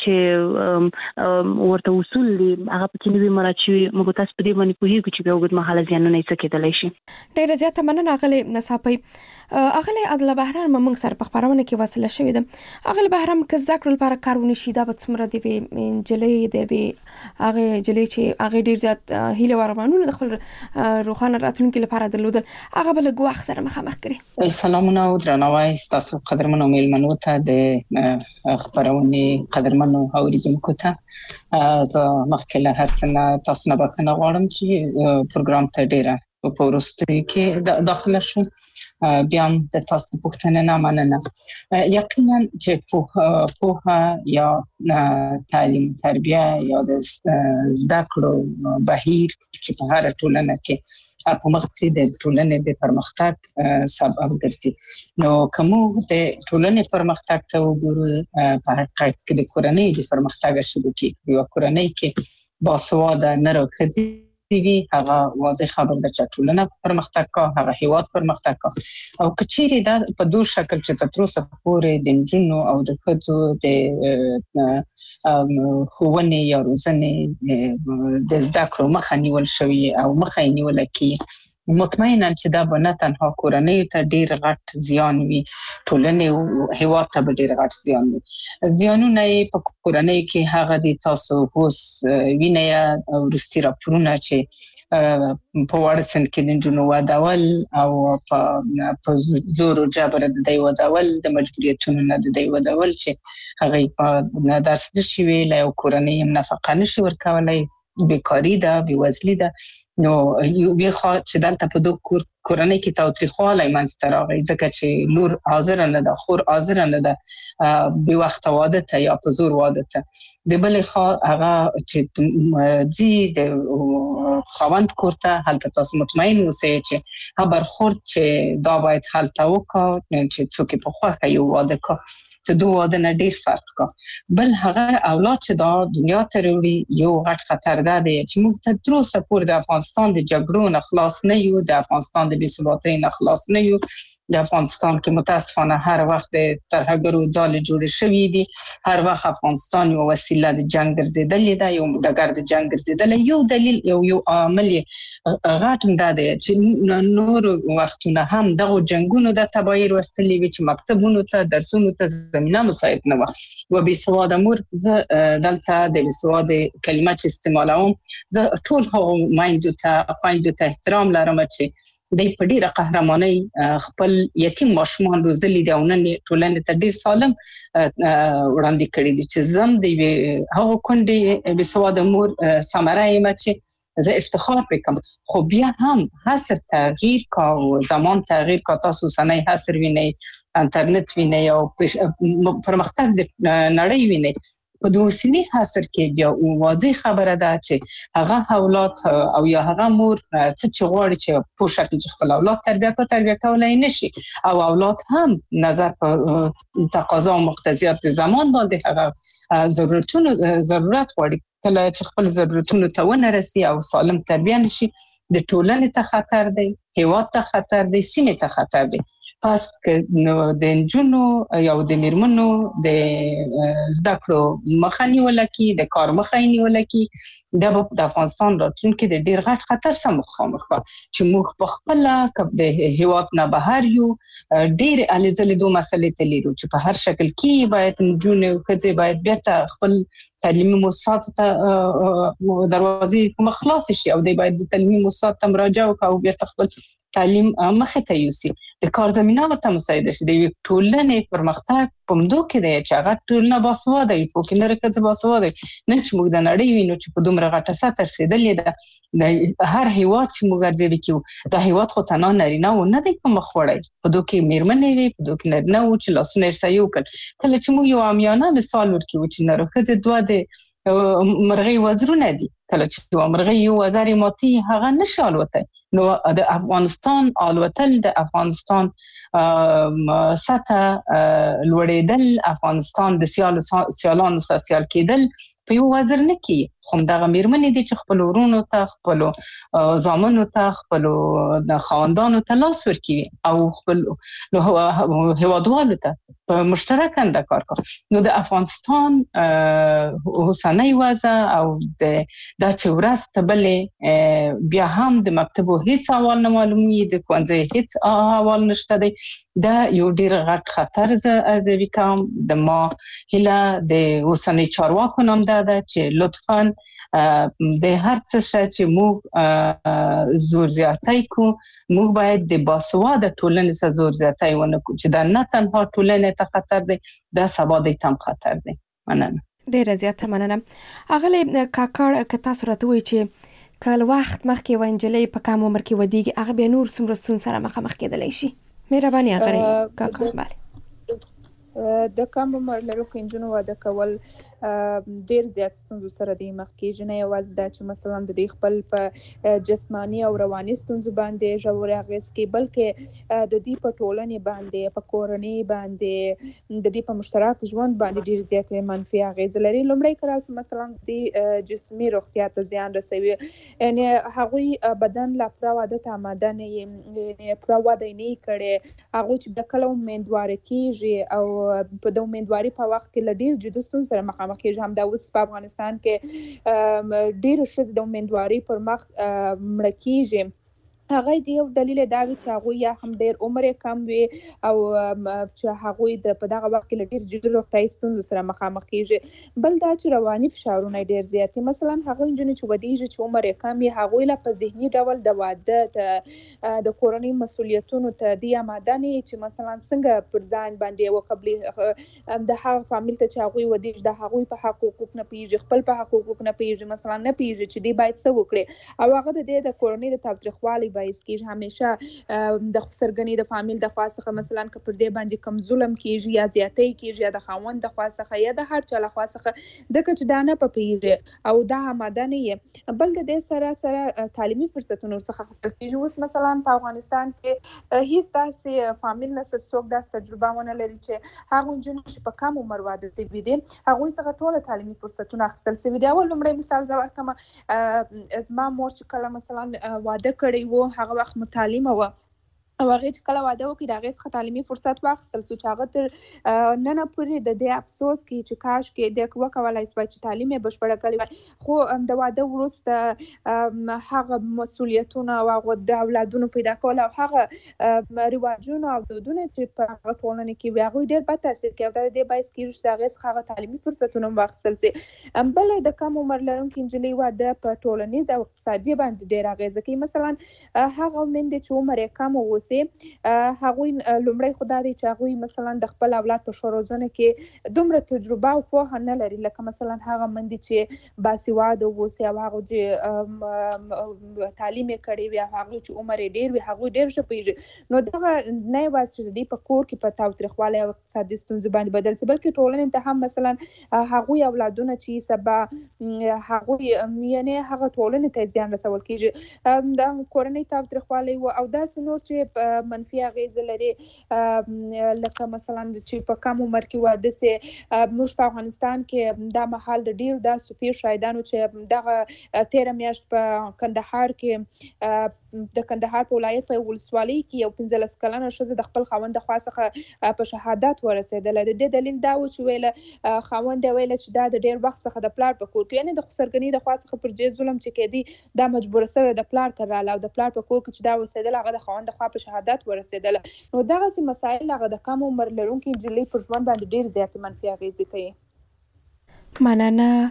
چې ورته اصول دي هغه پکې نه وي مراعات شوي. موږ تاسو په دې باندې پوهېږو چې بیا اوږدمهاله زیانونه یې څه کېدلی شي. ډېره زیاته مننه اغلې نصاپۍ. اغلې عدله بهرام موږ سره په خپرونه کې وصله شوې ده. اغلې بهرام که زده کړو لپاره کار ونشي دا به څومره د یوې نجلۍ د یوې هغې نجلۍ چې هغې ډېر زیات هیله او ارمانونه د خپل روښانه راتلونکي لپاره درلودل هغه به له ګواښ سره مخامخ کړي. سلامونه او درناوی ستاسو قدرمنو میلمنو ته د خپرونې قدرمنو اوریدونکو ته. زه مخکې له هر څه نه تاسو نه بخښنه غواړم چې پروګرام ته ډېره په وروستیو کې داخله شوم بیا هم د تاسو پوښتنه نه مننه. یقینا چې په په یا تعلیم تربیه یا د زده کړو بهیر چې په هر ټولنه کې په مقصد د ټولنې د پرمختګ سبب ګرځي. نو کوم د ټولنې پرمختګ ته وګورو، په حقیقت کې د کورنۍ د پرمختګ شروع کیږي. یو کورنۍ کې باسواده نر او ښځې وي، هغه واضح خبر ده چې ټولنه پرمختګ کا، هغه هیواد پرمختګ کا. او کچېری دا په دوه شکل چې تر اوسه پورې د نجونو او د ښځو د ښوونې یا روزنې د زده کړو مخه نیول شوی او مخه یې نیول کیږي، مطمئنا چې دا به نه تنها کورنۍ ته ډیر غټ زیان وي، ټولنې او هیواد ته به ډیر غټ زیان وي. زیانونه یې په کورنۍ کې هغه دي تاسو اوس وینئ وروستي راپورونه چې په وړ سن کې د نجونو ودول او په زور او جبر د دوی ودول، د مجبوریتونو نه د دوی ودول چې هغه په درس نشي ویلی او کورنۍ هم نفقه نشي ورکولی، بیکاري ده، بېوزلي ده. نو یو خو چې دلته په دوه کور کورنۍ کې تاوتریخوالی منځته راغی، ځکه چې لور حاضره نه ده، خور حاضره نه ده بې وخته واده ته یا په زور واده ته. د بلې خوا هغه چې ځي د خاوند کور ته، هلته تاسو مطمئن اوسئ چې هغه برخورد چې دا باید هلته وکړو چې څوک یې په خوښه یو واده کړو، چې دوه واده نه ډیر فرق کا. بل هغه اولاد چې دا دنیا ته راوړي یو غټ خطر ده چې موږ ته تر اوسه پورې د افغانستان د جګړو نه خلاص نه یو، د افغانستان د بې ثباتۍ نه خلاص نه یو. د افغانستان کې متاسفانه هر وخت د ترهګرو ځالې جوړې شوې دي، هر وخت افغانستان یو وسیله د جنگ ګرځېدلې ده، یو ډګر د جنگ ګرځېدلی. یو دلیل یو یو عامل غټ دا دی چې نور وختونه هم دغه جنگونو د تباهي راوستلې وي چې مکتبونو ته درسونو ته زمینه مساعد نه وه. و بې سواده مور، زه دلته د بې سواده کلمه چې استعمالوم، زه ټول هغو میندو ته خویندو ته احترام لرم چې دوی په ډیره قهرمانۍ خپل یتیم ماشومان روزلي دي او نن ټولنې ته ډیر سالم وړاندې کړي دي. چې زم د هغو کونډې بې سواده مور ثمره یم چې زه افتخار وکړم. خو بیا هم حسر تغییر کا او زمان تغییر کا، تاسو اوسنی حسر وینئ، انټرنیټ وینئ او پرمختګ د نړۍ وینئ. په د اوسني حسر کې بیا واضح خبره ده چې هغه اولاد او یا هغه مور څه چې غواړي چې په شکل چې خپل اولاد تربیه کړي تربیه کولای نشي، او اولاد هم نظر په تقاضا او مقتضیات زمان باندې هغه ضرورتونو ضرورت غواړي. کله چې خپل ضرورتونو ته ونه رسي او سالم تربیه نشي، د ټولنې ته خطر دی، هیواد ته خطر دی، سیمې ته خطر دی. پس که نو د نجونو یا د میرمنو د زده کړو مخه نیول کی، د کار مخه نیول کی، د افغانستان راتلونکي د ډیر غټ خطر سره مخامخ کا چې موږ په خپل د هیواد نه بهر یو ډیر الیزلې دوه مسلې ته لیدو چې په هر شکل کې باید نجونو کځي باید بیرته خپل تعلیمي مؤسسات ته دروازې مخلاص شي او د باید د تعلیمي مؤسسات ته مراجعه وکړي او بیرته خپل تعلیم مخه ته یوسي، د کار زمينه ورته مساعده شي. د ټولنې پرمختګ په مدو کې دی چې هغه ټولنه باسواده وي، په کې نه راکځي باسواده نن چې موږ د نړۍ وینو چې په دومره غټه سطح رسیدلې ده. د هر هیواد چې موږ ګرځېدل کیو د هیواد خو تنها نارینه و نه دی په مخ وړی، په دوه کې میرمنې وي، په دوه کې نارینه و چې لاسونه یې سایو کړ. کله چې موږ یو عامیانه مثال ورکړو چې ناروخه دوه د مرغۍ وزرونه دي، کله چې یو مرغۍ یو وزر ماتي هغه نشي الوتای. نو د افغانستان الوتل، د افغانستان سطح لوړېدل، افغانستان د سیال سیالانو سیال کېدل په یو وزر نه کې. خو دغه میرمنې دي چې خپل ورونو ته، خپل زامنو ته، خپل د خاوندانو ته لاس ورکوي او خپل هیوادوالو ته په مشترک اند کار کوي. نو د افغانستان اوسنۍ وضع او د دا چې ورسته بلې بیا هم د مکتبو هیڅ احوال نه معلومي، د ښوونځي هیڅ احوال نشته دی، دا یو ډیر غټ خطر زه وکم. د ما هله د اوسنۍ چارواکو نام ده چې لطفاً د هر څه چې موږ زور زیاتی کو، موږ باید د باسواده ټولنې سره زور زیاتی ونه کو چې دا نه تنها ټولنې ته خطر دی، دا سبا د تم خطر دی. مننه. ډیره زیاته مننه. اغلی کاکړ که تاسو راته وایئ چې کله وخت مخکې و انجلۍ په کم عمر کې ودیږي، هغه بیا نور څومره ستونزو سره مخامخ کېدلی شي؟ مهرباني غری کاکا بله د کم عمر لرونکو نجونو واده کول ډیر زیات ستونزو سره د مخ کېږي، نه یوازې دا چې مثلا د دې خپل په جسمانی او رواني ستونزو باندې ژور اغېز کوي، بلکې د دې په ټولنې باندې، په کورنۍ باندې، د دې په مشترک ژوند باندې ډیر زیات منفي اغېز لري. لومړی کراس مثلا د جسمي روغتیا ته زیان رسوي، یعنی هغوی بدن لا پر عادت آماده نه یې پر واده نه کړي، هغه چې د کلو مندواره کیږي او په د امیدواري په وخت کې لډیر جدي ستونزې سره مخامخ کېږي. هم دا اوس په افغانستان کې ډیر ښځې د امیدواري پر مخ مړه کېږي. هغه دی یو دلیل دا وی چې هغه یا هم ډیر عمر کم وي او چې هغه د په دغه وخت کې ډیر جدي روغتیايي ستونزو سره مخامخ کیږي. بل دا چې رواني فشارونه ډیر زیات، مثلا هغه جنې چې ودیږي چې عمر کم وي، هغه لا په ذهني ډول د واده ته د کورنۍ مسولیتونو ته دی آماده نه چې مثلا څنګه پر ځان باندې وکبلي د هغه فامیل ته چې هغه ودیږي د هغه په حقوق نه پیږي، خپل په حقوق نه پیږي، مثلا نه پیږي چې دی باید څه وکړي او هغه د دې د کورنۍ د تاوتریخوالي باعث کیږي. همیشه د خسرګنی د فامیل د خاصه مثلا که پر دې باندې کم ظلم کیږي یا زیاتې کیږي یا د خاوند د خاصه یا د هر چا له خاصه ځکه چې دا نه پپیږي او دا آماده نه یې. بل د دې سره سره تعلیمي فرصتونو څخه حاصل کیږي. اوس مثلا په افغانستان کې هیڅ داسې فامیل نشته څوک داسې تجربه ونه لري چې هغه جنونه چې په کم عمر واده شوي دي هغه څخه ټول تعلیمي فرصتونه اخیستل شوي دي. اول لومړی مثال زه ورکړم، زما مور چې کله مثلا واده کړی و هغه وخت متعلمه و او هغه چې کله واده وکړي د هغې څخه تعلیمي فرصت واخیستل شو چې هغه تر ننه پورې د دې افسوس کوي چې کاش کې د وکولای شوای چې تعلیم یې بشپړه کړی وای، خو د واده وروسته هغه مسؤلیتونه او هغه د اولادونو پیدا کول او هغه رواجونه او دودونه چې په هغه ټولنه کې وي هغوی ډېر بد تاثیر کوي او دا د دې باعث کېږي چې د هغې څخه هغه تعلیمي فرصتونه هم واخیستل شي. بله د کم عمر لرونکې نجلۍ واده په ټولنیز او اقتصادي باندې ډېر اغېزه کوي. مثلا هغه میندې چې عمر یې کم و هغوی لومړی خدا دی چې هغوی مثلا د خپل اولاد په ښه روزنه کې دومره تجربه او پوهه نه لري لکه مثلا هغه مندې چې باسواده اوسي او هغه چې تعلیم یې کړی وي او هغه چې عمر یې ډېر وي هغوی ډېر ښه پوهېږي. نو دغه نه یوازې چې د دوی په کور کې په تاوتریخوالي او اقتصادي ستونزو باندې بدل شي بلکې ټولنې ته هم مثلا هغوی اولادونه چې سبا هغوی یعنې هغه ټولنې ته زیان رسول کېږي. د کورنۍ تاوتریخوالی او داسې نور چې منفي اغېز لري لکه مثلا چې په کم عمر کې واده سي. موږ په افغانستان کې دا مهال د ډیر داسې پیښو شاهدانو چې دغه تیره میاشت په کندهار کې د کندهار په ولایت په ولسوالۍ کې یو پنځلس کلنه ښځه د خپل خاوند د خوا څخه په شهادت ورسېدله. د دې دلیل دا و چې ویله خاوند یې ویله چې دا د ډیر وخت څخه د پلار په کور کې یعنې د خسرګنۍ د خوا څخه پر دې ظلم چې کېدی دا مجبوره شوې د پلار کراله او د پلار په کور کې چې دا اوسېدله هغه د خاوند د خوا په شهادت ورسېدله. نو دغه سي مسایل هغه د کم عمر لرونکي نجلۍ پر ژوند باندې ډیر زیات منفي اغېزې کوي. مننه.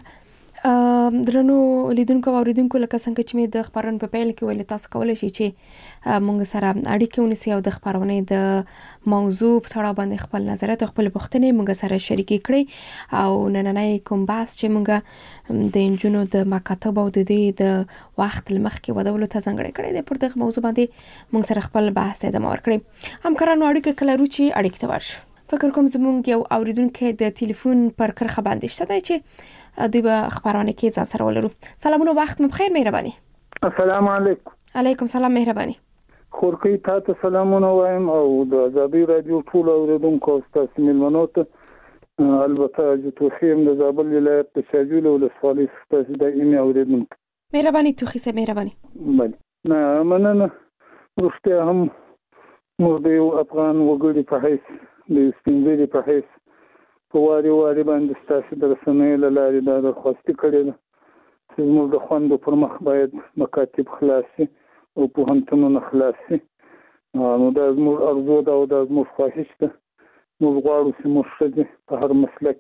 درنو لیدونکو او اوریدونکو لکه څنګه چې مې د خبرونې په پیل کې ویل تاسو کولای شئ چې موږ سره اړیکې ونیسئ او د خبرونې د موضوع په اړه باندې خپل نظریات او خپل پوښتنې موږ سره شریکې کړئ او نننۍ کوم بحث چې موږ د انجونو د مکاتب او د دې د وخت لمخکې ودولو ته ځانګړی کړی دی پر دغه موضوع باندې موږ سره خپل بحث ته ادامه ورکړئ. همکارانو اړیکه کله روچي اړیکې ته ورشو. فکر کوم زموږ یو اوریدونکو د ټلیفون پر کرخه باندې شته دی چې دوی به خبرونه کې ځان سره ولرو. سلامونه وخت مو بخیر مهرباني. السلام علیکم. علیکم سلام مهرباني. خورکی تاسو سلامونه وایم او د آزادۍ رادیو ټول اوریدونکو تاسو ملمنو ته البته چې توخیم د زابل ولایت د شاجول ولسوالۍ څخه د ایمه اوریدونکو مهرباني توخی سه مهرباني. بله نه مننه. روسته هم موږ د افغان وګړي په حیث د سپینځلي په حیث په واري واري باندې ستاسو د رسنیو له لارې دا درخواست کړې ده چې موږ د خوندو پر مخ باید مکاتب خلاص شي او پوهنتونونه خلاص شي. نو دا زموږ ارزو ده او دا زموږ خواهش ده. موږ غواړو چې موږ ښځې په هر مسلک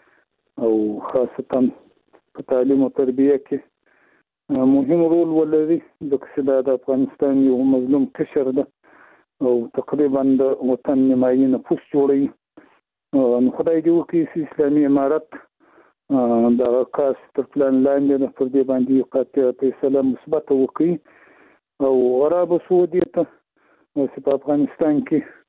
کې او خاصتا په تعلیم او تربیه کې مهم رول ولري ځکه چې دا د افغانستان یو مظلوم قشر ده او تقریبا د وطن نیمایي نفوس جوړوي. نو خدای دې وکړي چې اسلامي امارت د کاس تر پلان لاندې د پر دې باندې قاطع فیصله مثبت وکړي او عرب سعودي ته چې په افغانستان کې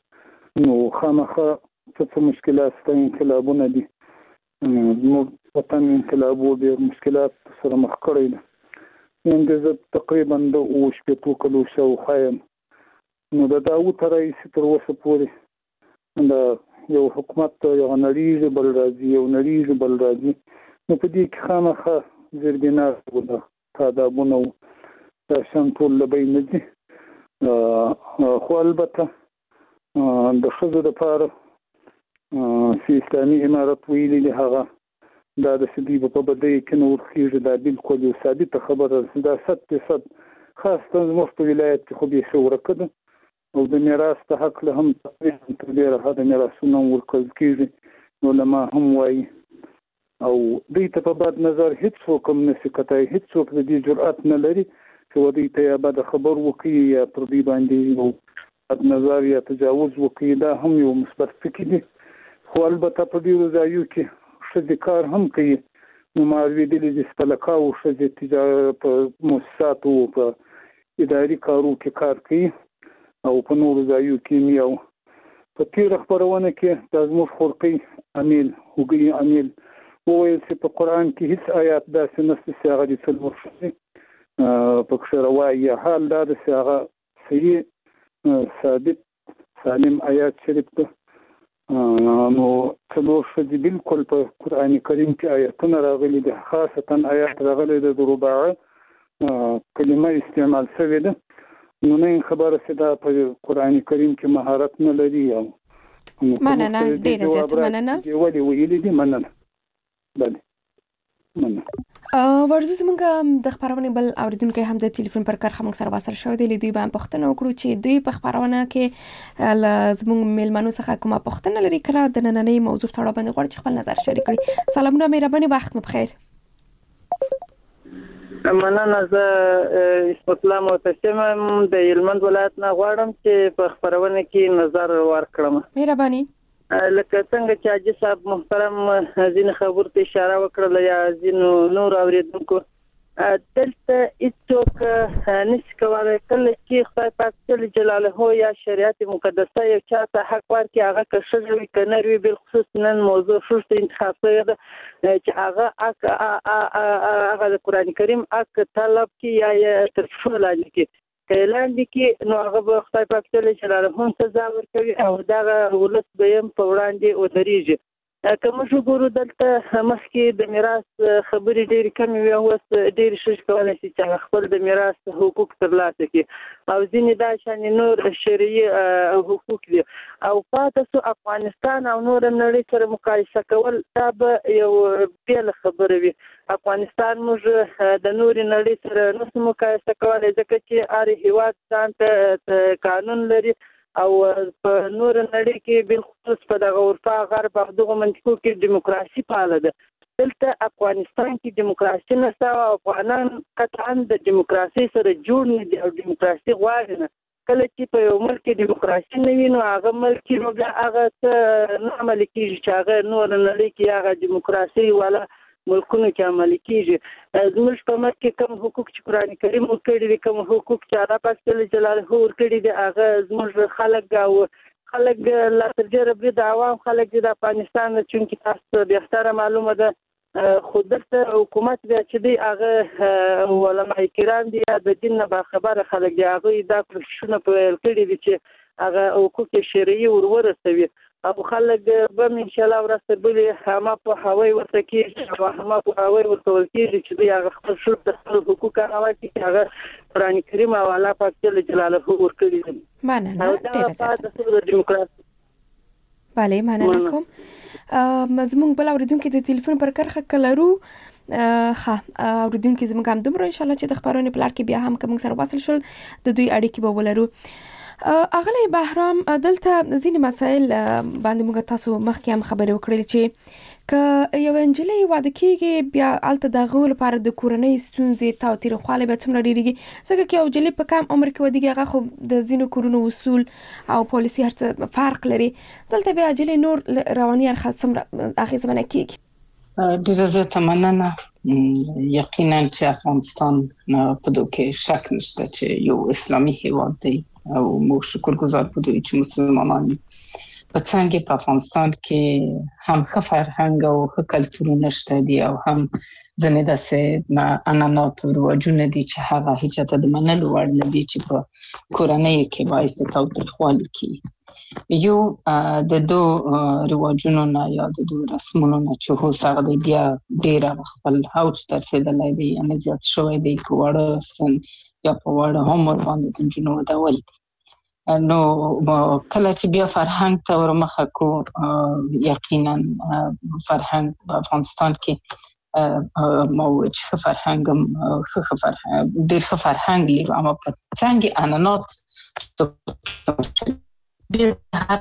نو خامخا څه مشکلات ستاسو انقلابونه دي نو وطن انقلابو ډېر مشکلات سره مخ کړی دي نن د تقریبا د اوش په تو کلو شو خایم نو د داوود رئیس تر اوسه پورې د یو حکومت یو نړیږي بل راځي یو نړیږي بل راځي نو په دې کې خامخا زرګینا ولا تادابونه د شانټول لبې نه دي خو البته د خزو د پاره سیستمي امارت ویلي دی هغه دا د سدي په بده کې نور خېږي دا بالکل یو ثابت خبره ده صد فیصد خاصه زموږ په ولایت کې خو به شو ورکړه او د میراث په حق له هم تقریبا تر ډیره هدا میراثونه ورکول کېږي نو لما هم وایي او دوی ته په بد نظر هیڅ څوک نشي کتای هیڅ څوک د دې جرأت نه لري چې ودی ته بد خبر وکړي یا پر دې باندې بد نظر یا تجاوز وکړي دا هم یو مثبت فکر دی خو البته په دې ځایو کې شدي کار هم کوي نو ما ویلي چې سپلکاو شدي تجارت په مؤسساتو په اداري کارو کې کار کوي او په نور ځایو کې یو په تیر خبرونه کې د زموږ خورقي امیل هوګي امیل وویل چې په قران کې هیڅ آیات داسې نشته چې هغه د څلور شي په کښروایي حال دا چې هغه صحیح ثابت سالم آیات شریف ته نو څلور شدي بالکل په قران کریم کې آیاتونه راغلي دي خاصتا آیات راغلي د رباعه کلمه استعمال شوې ده نو نه خبره چې دا په قران کریم کې مهارت نه لري او مننه ډیره زیاته مننه دی ولې ویلي دي مننه بله مننه ورزوز مونږ د خبرونه بل اوریدونکو هم د ټلیفون پر کار خمنګ سره واسر شو دی دوی باندې پښتنه وکړو چې دوی په خبرونه کې لازم ملمنو څخه کومه پښتنه لري کړه د نننۍ موضوع په اړه باندې غواړي چې خپل نظر شریک کړي سلامونه مهرباني وخت مو بخیر مننه زه اسلام متسم د هلمند ولایت نه غواړم چې په خبرونه کې نظر ورکړم مهرباني لکه څنګه چې حاجی صاحب محترم ځین خبرو ته اشاره وکړه یا ځین نور اوریدونکو دلته هیڅوک نشي کولای کله چې خدای پاک جل جلاله یا شریعت مقدسه یو چاته حق ورکړي هغه که شوی کنه وی بل خصوص نن موضوع شوست انتخاب کړي چې هغه هغه د قران کریم اک طلب کې یا ترفول کې اعلان دي کې نو هغه به خدای پاک جل جلاله هم سزا ورکوي او دا ولس به هم په وړاندې ودرېږي کوم شو ګورو دلته مخکې د میراث خبرې ډېرې کمې وي او اوس ډېرې ښځې کولی شي چې خپل د میراث حقوق ترلاسه کړي او ځینې دا شانې نور شرعي حقوق دي او پاتې سو افغانستان او نور نړۍ سره مقایسه کول دا به یو بېله خبره وي افغانستان موږ د نور نړۍ سره نشو مقایسه کولی ځکه چې هر هیواد ځان ته قانون لري او په نور نړۍ کې بالخصوص په دغه اروپا غرب او دغه منطقو کې دیموکراسي فعاله ده دلته افغانستان کې دیموکراسي نشته او افغانان قطعا د دیموکراسي سره جوړ نه دي او دیموکراسي غواړي نه کله چې په یو ملک کې دیموکراسي نه وي نو هغه ملک نو هغه څه نه عملي کېږي چې هغه نور نړۍ کې هغه دیموکراسي والا ملکونو کې عملي کېږي زموږ په ملک کې کوم حقوق چې قرآن کریم ورکړي دي کوم حقوق چې الله پاک جل جلاله ورکړي دي هغه زموږ خلک او خلک لا تر ډېره برید عوام خلک د افغانستان چونکې تاسو بهتره معلومه ده خو دلته حکومت بیا چې دی هغه علما کرام دي د دین نه باخبره خلک دي هغوی دا کوښښونه پیل کړي دي چې هغه حقوق شرعي ور ورسوي او خلک به ان شاء الله ورسته بلې هما په هوای ورته کې او هما په هوای ورته ورکېږي چې دوی هغه خپل شرط د خپل حقوق هغه چې هغه قرآن کریم او الله پاک جل جلاله ورکړي دي مننه ډېره زیاته دیموکراسي بله مننه کوم مزمون بل اوریدونکو د ټلیفون پر کرخه کلرو ها اوریدونکو زموږ هم دومره ان شاء الله چې د خبرونې پلار کې بیا هم کوم سره واصل شول د دوی اړیکې به ولرو اغلی بهرام دلته ځینې مسایل باندې موږ تاسو مخکې هم خبرې وکړلې چې که یو انجلۍ واده کېږي بیا هلته د هغو لپاره د کورنۍ ستونزې تاوتریخوالی به څومره ډېرېږي ځکه که یو نجلۍ په کم عمر کې ودېږي هغه خو د ځینو کورونو اصول او پالیسي هر څه فرق لري دلته بیا نجلۍ نور رواني اړخ څومره اغېزمنه کېږي ډېره زیاته مننه یقینا چې افغانستان په دې کې شک نشته چې یو اسلامي هېواد دی او موږ شکر گزار بودیم چې مسلمانان په څنګه په افغانستان کې هم ښه فرهنګ او ښه کلتورونه شته دي او هم ځنې داسې عنعنات او رواجونه دي چې هغه هیڅ ته د منلو وړ نه دي چې په کورنۍ کې باعث د تاوتریخوالي کیږي. یو د دو رواجونو نه یا د دو رسمونو نه چې اوس هغه دی بیا ډېر خپل اوج ته رسېدلی دی، یعنې زیات شوی دی په واړه سن یا په واړه عمر باندې د نجونو ودول دي. نو کله چې بیا فرهنګ ته ورمخه کو، یقینا فرهنګ په افغانستان کې ما وایي چې ښه فرهنګ هم ښه فرهنګ ډېر ښه فرهنګ لري، اما په څنګه عنعنات د هر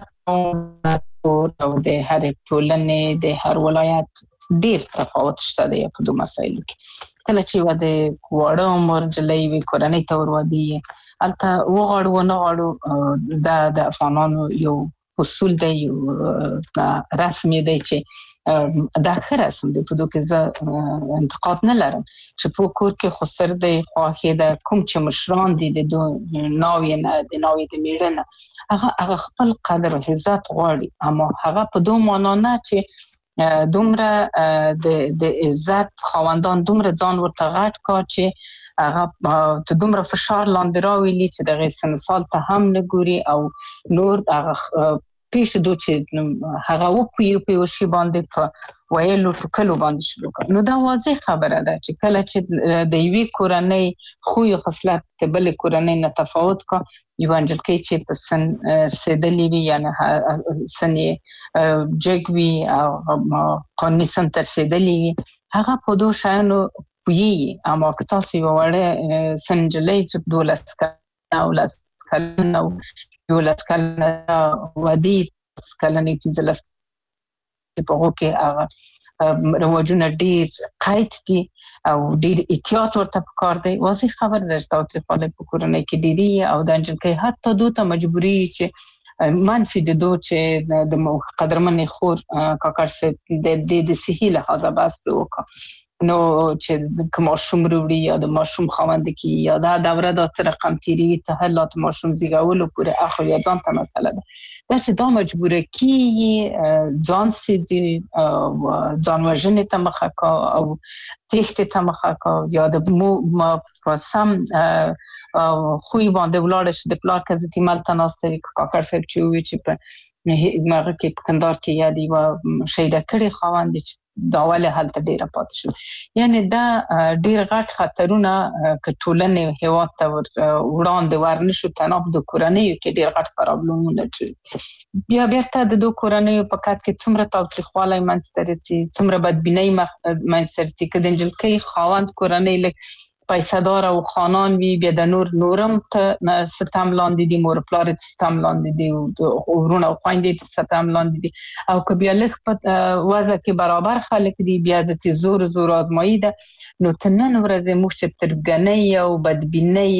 قوم او د هر ټولنې د هر ولایت ډېر تفاوت شته دی په دوه مسایلو کې. کله چې و د واړه عمر جلۍ وي کورنۍ ته ورودي البته وغواړو ونه غواړو دا د افغانانو یو اصول دی، یو رسم دی چې دا ښه رسم دی، په دوی کې زه انتقاد نه لرم چې په کور کې خو سر دی خواښې ده کوم چې مشران دي د دوی ناوې نه د ناوې د میړه نه هغه هغه خپل قدر او عزت غواړي، اما هغه په دوه معنا نه چې دومره د د عزت خاوندان دومره ځان ورته غټ کا چې هغه ته دومره فشار لاندې راولي چې دغه سن سال ته هم نه ګوري او نور هغه پیښ دو چې هغه وپوي په وشي باندې په ویلو ټکلو باندې شروع کړي. نو دا واضح خبره ده چې کله چې د یوې کورنۍ خوی او خصلت د بلې کورنۍ نه تفاوت کا، یو انجلکۍ چې په سن رسېدلې وي یعنې سن یې جګ وي او قانوني سن ته رسېدلې وي، هغه په دوه شیانو پوهېږي. اما که تاسو یوه وړه سن نجلۍ چې دولس کلنه اوولس کلنه او یولس کلنه ودې کلنې پنځلس په هغو کې هغه رواجونه ډېر قید دي او ډېر احتیاط ورته پکار دی. واضح خبره ده چې تاوتریخوالی په کورنۍ کې ډېرېږي او د نجلۍ حتی دوی ته مجبوري چې منفي د دو چې د قدرمنې خور کاکړ صاحب د دې د صحي لحاظه بحث پرې وکړه، نو چې که ماشوم وروړي یا د ماشوم خاوند کې یا دا دوره دا څه رقم تېرېږي ته هر لا د ماشوم زیږولو پورې اخو یا ځان ته مسله ده. دا چې دا مجبوره کېږي ځان سېځي ځان وژنې ته مخه کا او تېښتې ته مخه کا یا د په سم خوی باندې ولاړه شي د پلار که زه هملته ناسته وي که کاکړ صاحب چې ووایي چې په هغه کې په کندهار کې یا د یوه شهیده کړې خاوند دی چې دا ولې هلته ډېره پاتې شو. یعنې دا ډېر غټ خطرونه که ټولنې هېواد ته وړاندې ورنشو تناب د کورنیو کې ډېر غټ پرابلمونه جوړ بیا بیرته د دو کورنیو په کټ کې څومره تاوتریخوالی منځته راځي، څومره بدبینۍ منځته راځي. که د نجلۍ خاوند کورنۍ لږ پیسه دار او خانان وي بیا د نور نورم ته ستم لاندې دي، مور پلار ته ستم لاندې دي او ورونه او خویندې ته ستم لاندې دي، او که بیا لږ په وضع کې برابر خلک دي بیا د تې زور زور آزمایي ده. نو ته نن ورځې موږ چې تربګنۍ او بدبینۍ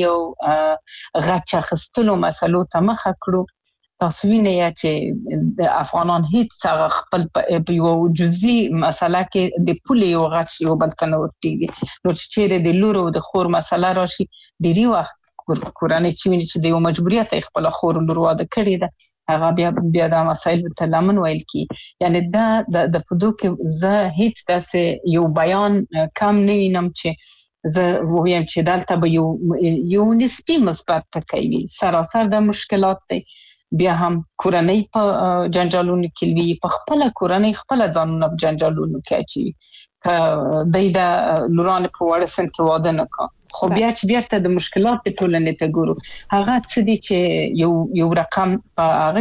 او غچ اخیستلو مسلو ته مخه کړو، تاسو وینئ چې د افغانان هیڅ هغه خپل په یوه جزئي مسله کې د پولې یو غچ یو بل ته نه ورټیږي. نو چې چیرې د لور او د خور مسله راشي ډېری وخت کورنۍ چې ویني چې د یو مجبوریت یې خپله خور لور واده کړې ده هغه بیا بیا دا مسایل ته لمن ویل کیږي. یعنې دا د پدو کې زه هیڅ داسې یو بیان کم نه وینم چې زه ووایم چې دلته به یو یو نسبي مثبت ټکی وي. سراسر د مشکلات دی، بیا هم کورنۍ په جنجالونو کې وي، په خپله کورنۍ خپله ځانونه په جنجالونو کې اچوي. که دی د لورانې په وړه سن کې واده نه کا خو بیا چې بیرته د مشکلات د ټولنې ته ګورو هغه څه دي چې یو یو رقم په هغه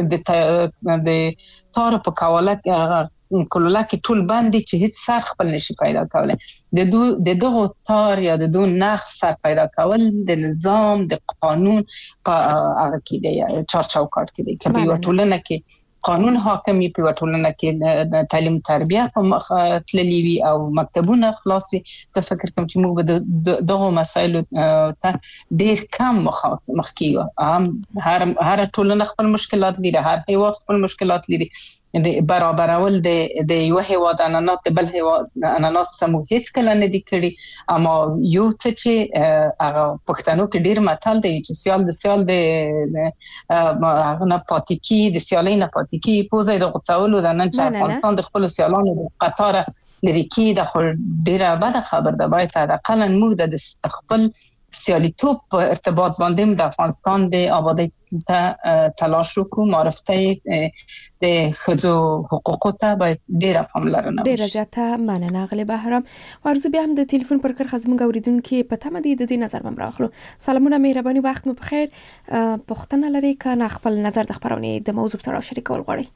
کې د تار په کواله کلوله کې ټول باندې چې هیڅ سر خپل نشي پیدا کولی. د دو د دغه تار یا د دو نخ سر پیدا کول د نظام د قانون په هغه کې دی چار چوکاټ کې دی. که په یوه ټولنه کې قانون حاکم وي، په یوه ټولنه کې د تعلیم تربیه په مخ تللي وي او مکتبونه خلاص وي، زه فکر کوم چې موږ به دغه مسایلو ته ډېر کم مخ کیږو. هر هر ټولنه خپل مشکلات لري، هر هیواد خپل مشکلات لري، د برابرول د د یو هیواد اناناس د بل هیواد اناناس سمو هیڅ کله نه دي کړی، اما یو څه چې هغه پښتنو کې ډیر متل دی چې سیال د سیال د هغه نه پاتې کی د سیالۍ نه پاتې کی پوزې د غوڅولو د نن چې افغانستان د خپل سیالانو د قطار لري کې د خپل ډیره بده خبر ده. باید د قلن موږ د خپل سیالیتوب په ارتباط باندې د افغانستان د آبادی ته تلاش وکړو، معرفته د خځو حقوقو ته باید ډیره پاملرنه وشي. ډیره زیاته مننه غلی بهرام. ورزو بیا هم د ټلیفون پر کرخه زموږ اوریدونکو په تمه دي د دوی نظر مم راخلو. سلامونه مهرباني، وخت مو بخیر. پښتنه لري ک نه خپل نظر د خبرونه د موضوع سره شریکول غواړي؟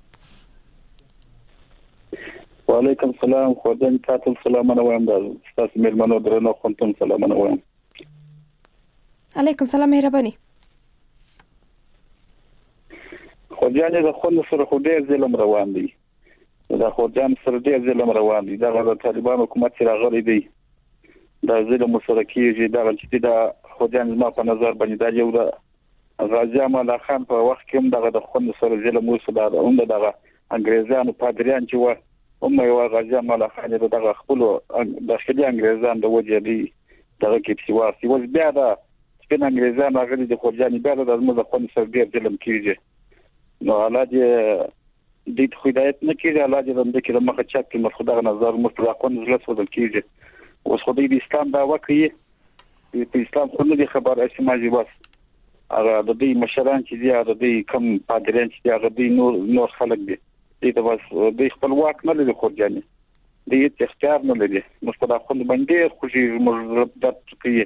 وعلیکم السلام. خدای تاسو سلامونه وایم، تاسو مېلمنو درنو خونتم سلامونه وایم. علیکم سلام مهرباني. خوجان د خون سره خو ډیر ظلم روان دي، دا خوجان سره ډیر ظلم روان دي، دا د طالبان حکومت سره غړي دي، دا ظلم سره کیږي. دا چې دا خوجان ما په نظر باندې دا یو د غازی امان الله خان په وخت کې هم دغه د خون سره ظلم وسو، دا هم دغه انګريزانو پادریان چې و هم یو غازی امان الله خان دغه خپل داخلي انګريزان د وجه دي دغه کې سیواسي وز بیا دا سپین انګريزان هغه د خوجان بیا د زموږ د خون سره ډیر ظلم کیږي. نو علاج د هدایت نه کیږي، علاج د دې کې د مخه چک کې مخدغه نظر مستقون زلت ودل کیږي. اوس خو د اسلام دا وکړي په اسلام خو نه خبر اسماجي بس هغه د دې مشران چې دی هغه د کم پادریان چې هغه د نور نور خلک دي دې ته بس د خپل واک نه لري خوجاني دې اختیار نه لري. مستقون باندې خوشي مرتبط کوي.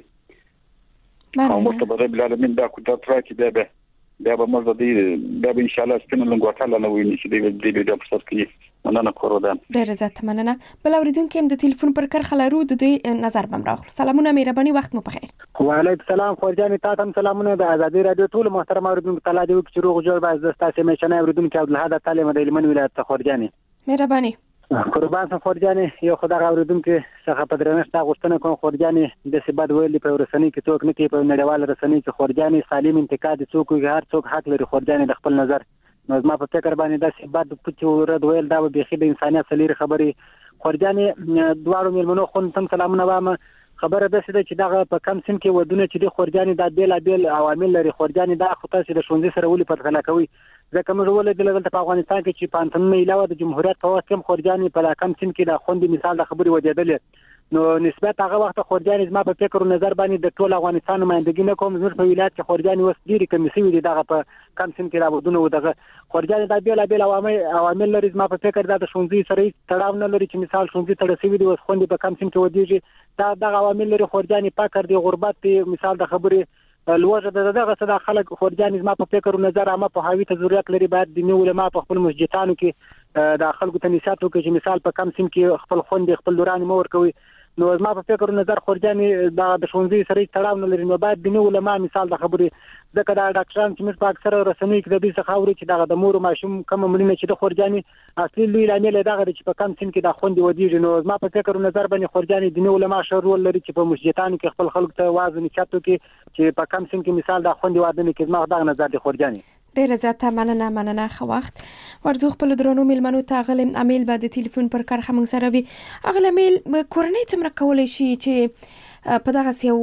او مستبر بالعالمین دا کو دا تراکي دا به بیا به موږ د دې بیا به ان شاء الله سپینه لنګوټاله نه ویني چې دې دې د افسر کې مننه کوردان. ډېر زیات مننه. بل اوریدونکو هم د ټلیفون پر کرخه لرو د دوی نظر بم راخلو. سلامونه مهرباني، وخت مو بخیر. وعلیکم السلام خورجان تاسو هم سلامونه. د ازادي رادیو ټول محترم اوریدونکو تعالی دې وکړي روغ جوړ باز د تاسو میشنه اوریدونکو عبدالحاد تعالی د لمن ولایت ته خورجان مهرباني. قربان سم خورجان یو خدای اوریدونکو څخه په درنښت غوښتنه کوم خورجان د سبد ویلي په رسنۍ کې څوک نه کوي، په نړیوال رسنۍ کې خورجان سالم انتقاد څوک هر څوک حق لري خورجان د خپل نظر. نو زما په فکر باندې د سبد پټو رد ویل دا به خې د انسانيت سلیری خبري خورجان دوارو ملمنو خون تم سلامونه وامه. خبره ده چې دغه په کم سن کې ودونه چې د خورجان د بیل بیل عوامل لري. خورجان د خطر چې د شونډې سره ولې پرتله کوي ځکه موږ ولې د لږ په افغانستان کې چې پانتون علاوه د جمهوریت په وخت کې خورجان په کم سن کې د خوندې مثال د خبري ودیدل. نو نسبت هغه وخت خورجان زما په فکر او نظر باندې د ټول افغانستان نمائندګي نه کوم. زموږ په ولایت کې خورجان وس ډیری کمیسي وي دغه په کم سن کې راوډونه ودغه خورجان د بیل بیل عوامل عوامل لري. زما په فکر دا د شونډې سره تړاو نه لري چې مثال شونډې تړل شوی دی وس خوندې په کم سن کې ودیږي. دا دغه عوامل لري خورجان پاکر دی غربت دی مثال د خبري لوجه دغه څه د خلک خورجان زما په فکر او نظر اما په هاوی ته ضرورت لري. باید د نیو علماء په خپل مسجدانو کې د خلکو ته نصيحت وکړي چې مثال په کم سن کې خپل خوند خپل دوران مور کوي. نو زما په فکر او نظر خورجان د د شونځي سره تړاو نه لري. نو باید د نیو علماء مثال د خبري ځکه دا ډاکټران چې مس په اکثر رسنۍ کې د دې څخه اوري چې دغه د مور او ماشوم کوم مړینه چې د خورجان اصلي لوی لامل دغه چې په کم سن کې د خوند ودیږي. نو زما په فکر او نظر باندې خورجان د نیو علماء شرول لري چې په مسجدانو کې خپل خلکو ته واعظ نشاتو کې چې په کم سن کې مثال د خوند واده نه کې زما دغه نظر د خورجان. ډیره زیاته مننه مننه خو وخت ورزو خپل درنو ملمنو ته غلم امیل بعد ټلیفون پر کرخه مونږ سره وي. اغله میل کورنۍ څومره کولای شي چې په دغه یو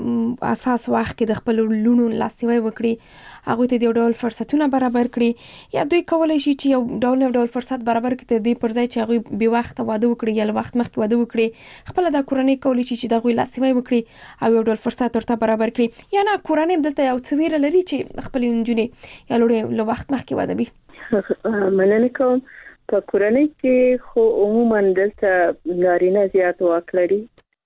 اساس وخت کې د خپل لونو لاسوي وکړي هغه ته د ډول فرصتونه برابر کړي یا دوی کولای شي چې یو ډول نو ډول فرصت برابر کړي د پر ځای چې هغه به وخت واده وکړي یا وخت مخکې واده وکړي خپل د کورنۍ کولای شي چې دغه لاسوي وکړي او یو ډول فرصت ورته برابر کړي یا نه کورنۍ دلته یو څویر لري چې خپل انجونې یا لوړ وخت مخکې واده وي. مننه کوم. په کورنۍ کې خو عموما دلته نارینه زیات واک لري.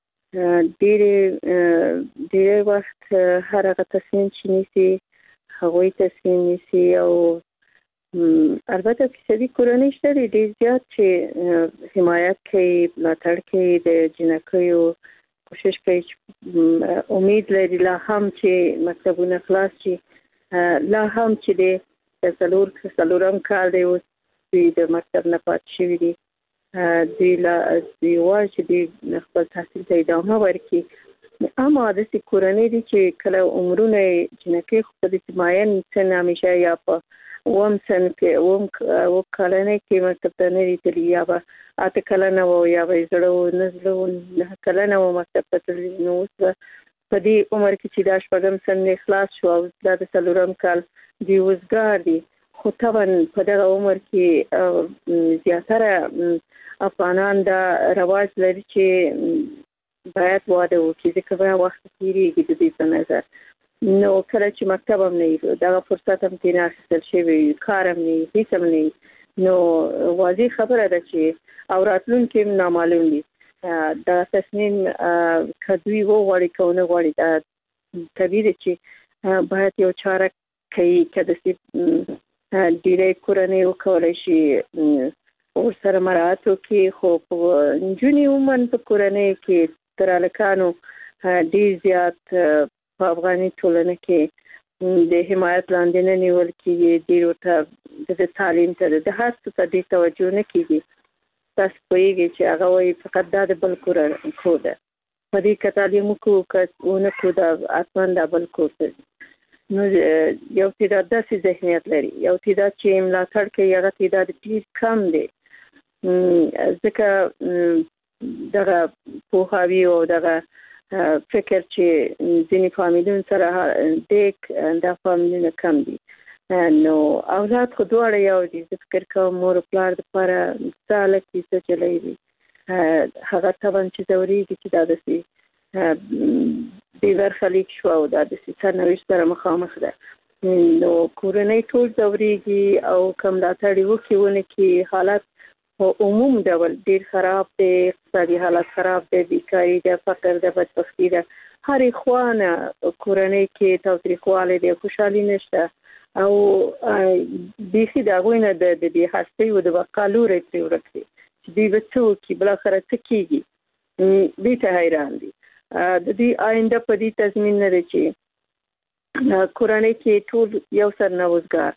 ډېر ډېر وخت هر هغه تصمیم چې نیسي هغوی تصمیم نیسي او البته فیصدي کورنۍ شته ډېر زیات چې حمایت کوي ملاتړ کوي د جنکیو کوشش کوي چې امید لري لا هم چې مکتبونه خلاص شي لا هم چې د څلور څلورم کال دی اوس دوی د مکتب نه پاتې شوي دي دوی لا دوی وایي چې دوی خپل تحصیل ته ادامه ورکړي. اما داسې کورنۍ دي چې کله عمرونه جنکۍ خو په داسې معین سن همیشه یا په وم سن کې وم وکړنه کې مکتب ته نه ریتلی یا به اته کلنه و یا به زړه نزله نه کلنه و مکتب ته تللی نو په دې عمر کې چې دا شپږم سن اخلاص شو او د څلورم کال دی وزګار دی خو طبعا په دغه عمر کې زیاتره افغانان دا رواج لري چې باید واده وکړي ځکه به وخت تیریږي د دې په نظر نو کله چې مکتب هم نه دا فرصت هم تینا اخیستل شوی کار هم نه هیڅ هم نه نو واضح خبره ده چې او راتلونکي نامعلوم دي دا تصمیم کدوی وو غواړي کونه غواړي دا طبیعي چې باید یو چاره کوي کده چې ډیره کورنۍ وکولای شي او سره مراعات وکړي خو په جونی ومن په کورنۍ کې تر الکانو ډیر زیات په افغاني ټولنه کې د حمایت لاندې نه نیول کېږي ډیر ته د تعلیم ته د هر څه ته د توجه نه کېږي تاسو پوهیږئ چې هغه وایي فقط دا د بل کور کو ده په دې کې تعلیم کو نه کو دا اصلا د بل کور ده نو یو تعداد داسې ذهنیت لري یو تعداد چې ملاتړ کوي هغه تعداد ډیر کم دی ځکه دغه پوهاوی او دغه فکر چې ځینې فامیلونو سره د دا فامیلونه کم دي نو اولاد خو دواړه یو دي زه فکر کوم مور او پلار دپاره ساله کیسه چلوي هغه طبعا چې ځورېږي چې دا داسې بې برخلیک شو او دا داسې سرنوشت سره مخامخ ده نو کورنۍ ټول ځورېږي او که ملاتړ یې وکړي ونه کړي حالت په عموم ډول ډیر خراب دی اقتصادي حالت خراب دی بیکاري ده فقر ده بدبختي ده هرې خوا نه کورنۍ کې تاوتریخوالی دی خوشحالي نشته او بیخي د هغوی نه د دې هستۍ و د بقا لوری ترې ورک دی چې دوی به څه وکړي بالاخره څه کېږي دې ته حیران دي د دې آینده په دې تضمین نه دی چې کورنۍ کې ټول یو سر نه وزګار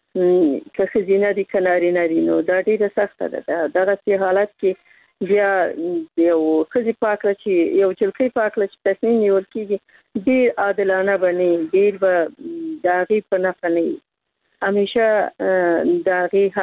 که ښځینه دي که نارینه دي نو دا ډېره سخته ده دغسې حالت کې بیا یو ښځې پاکله چې یو جلکۍ پاکله چې تصمیم نیول کېږي ډېر عادلانه به نه وي ډېر به د هغې په نفع نه وي همیشه د هغې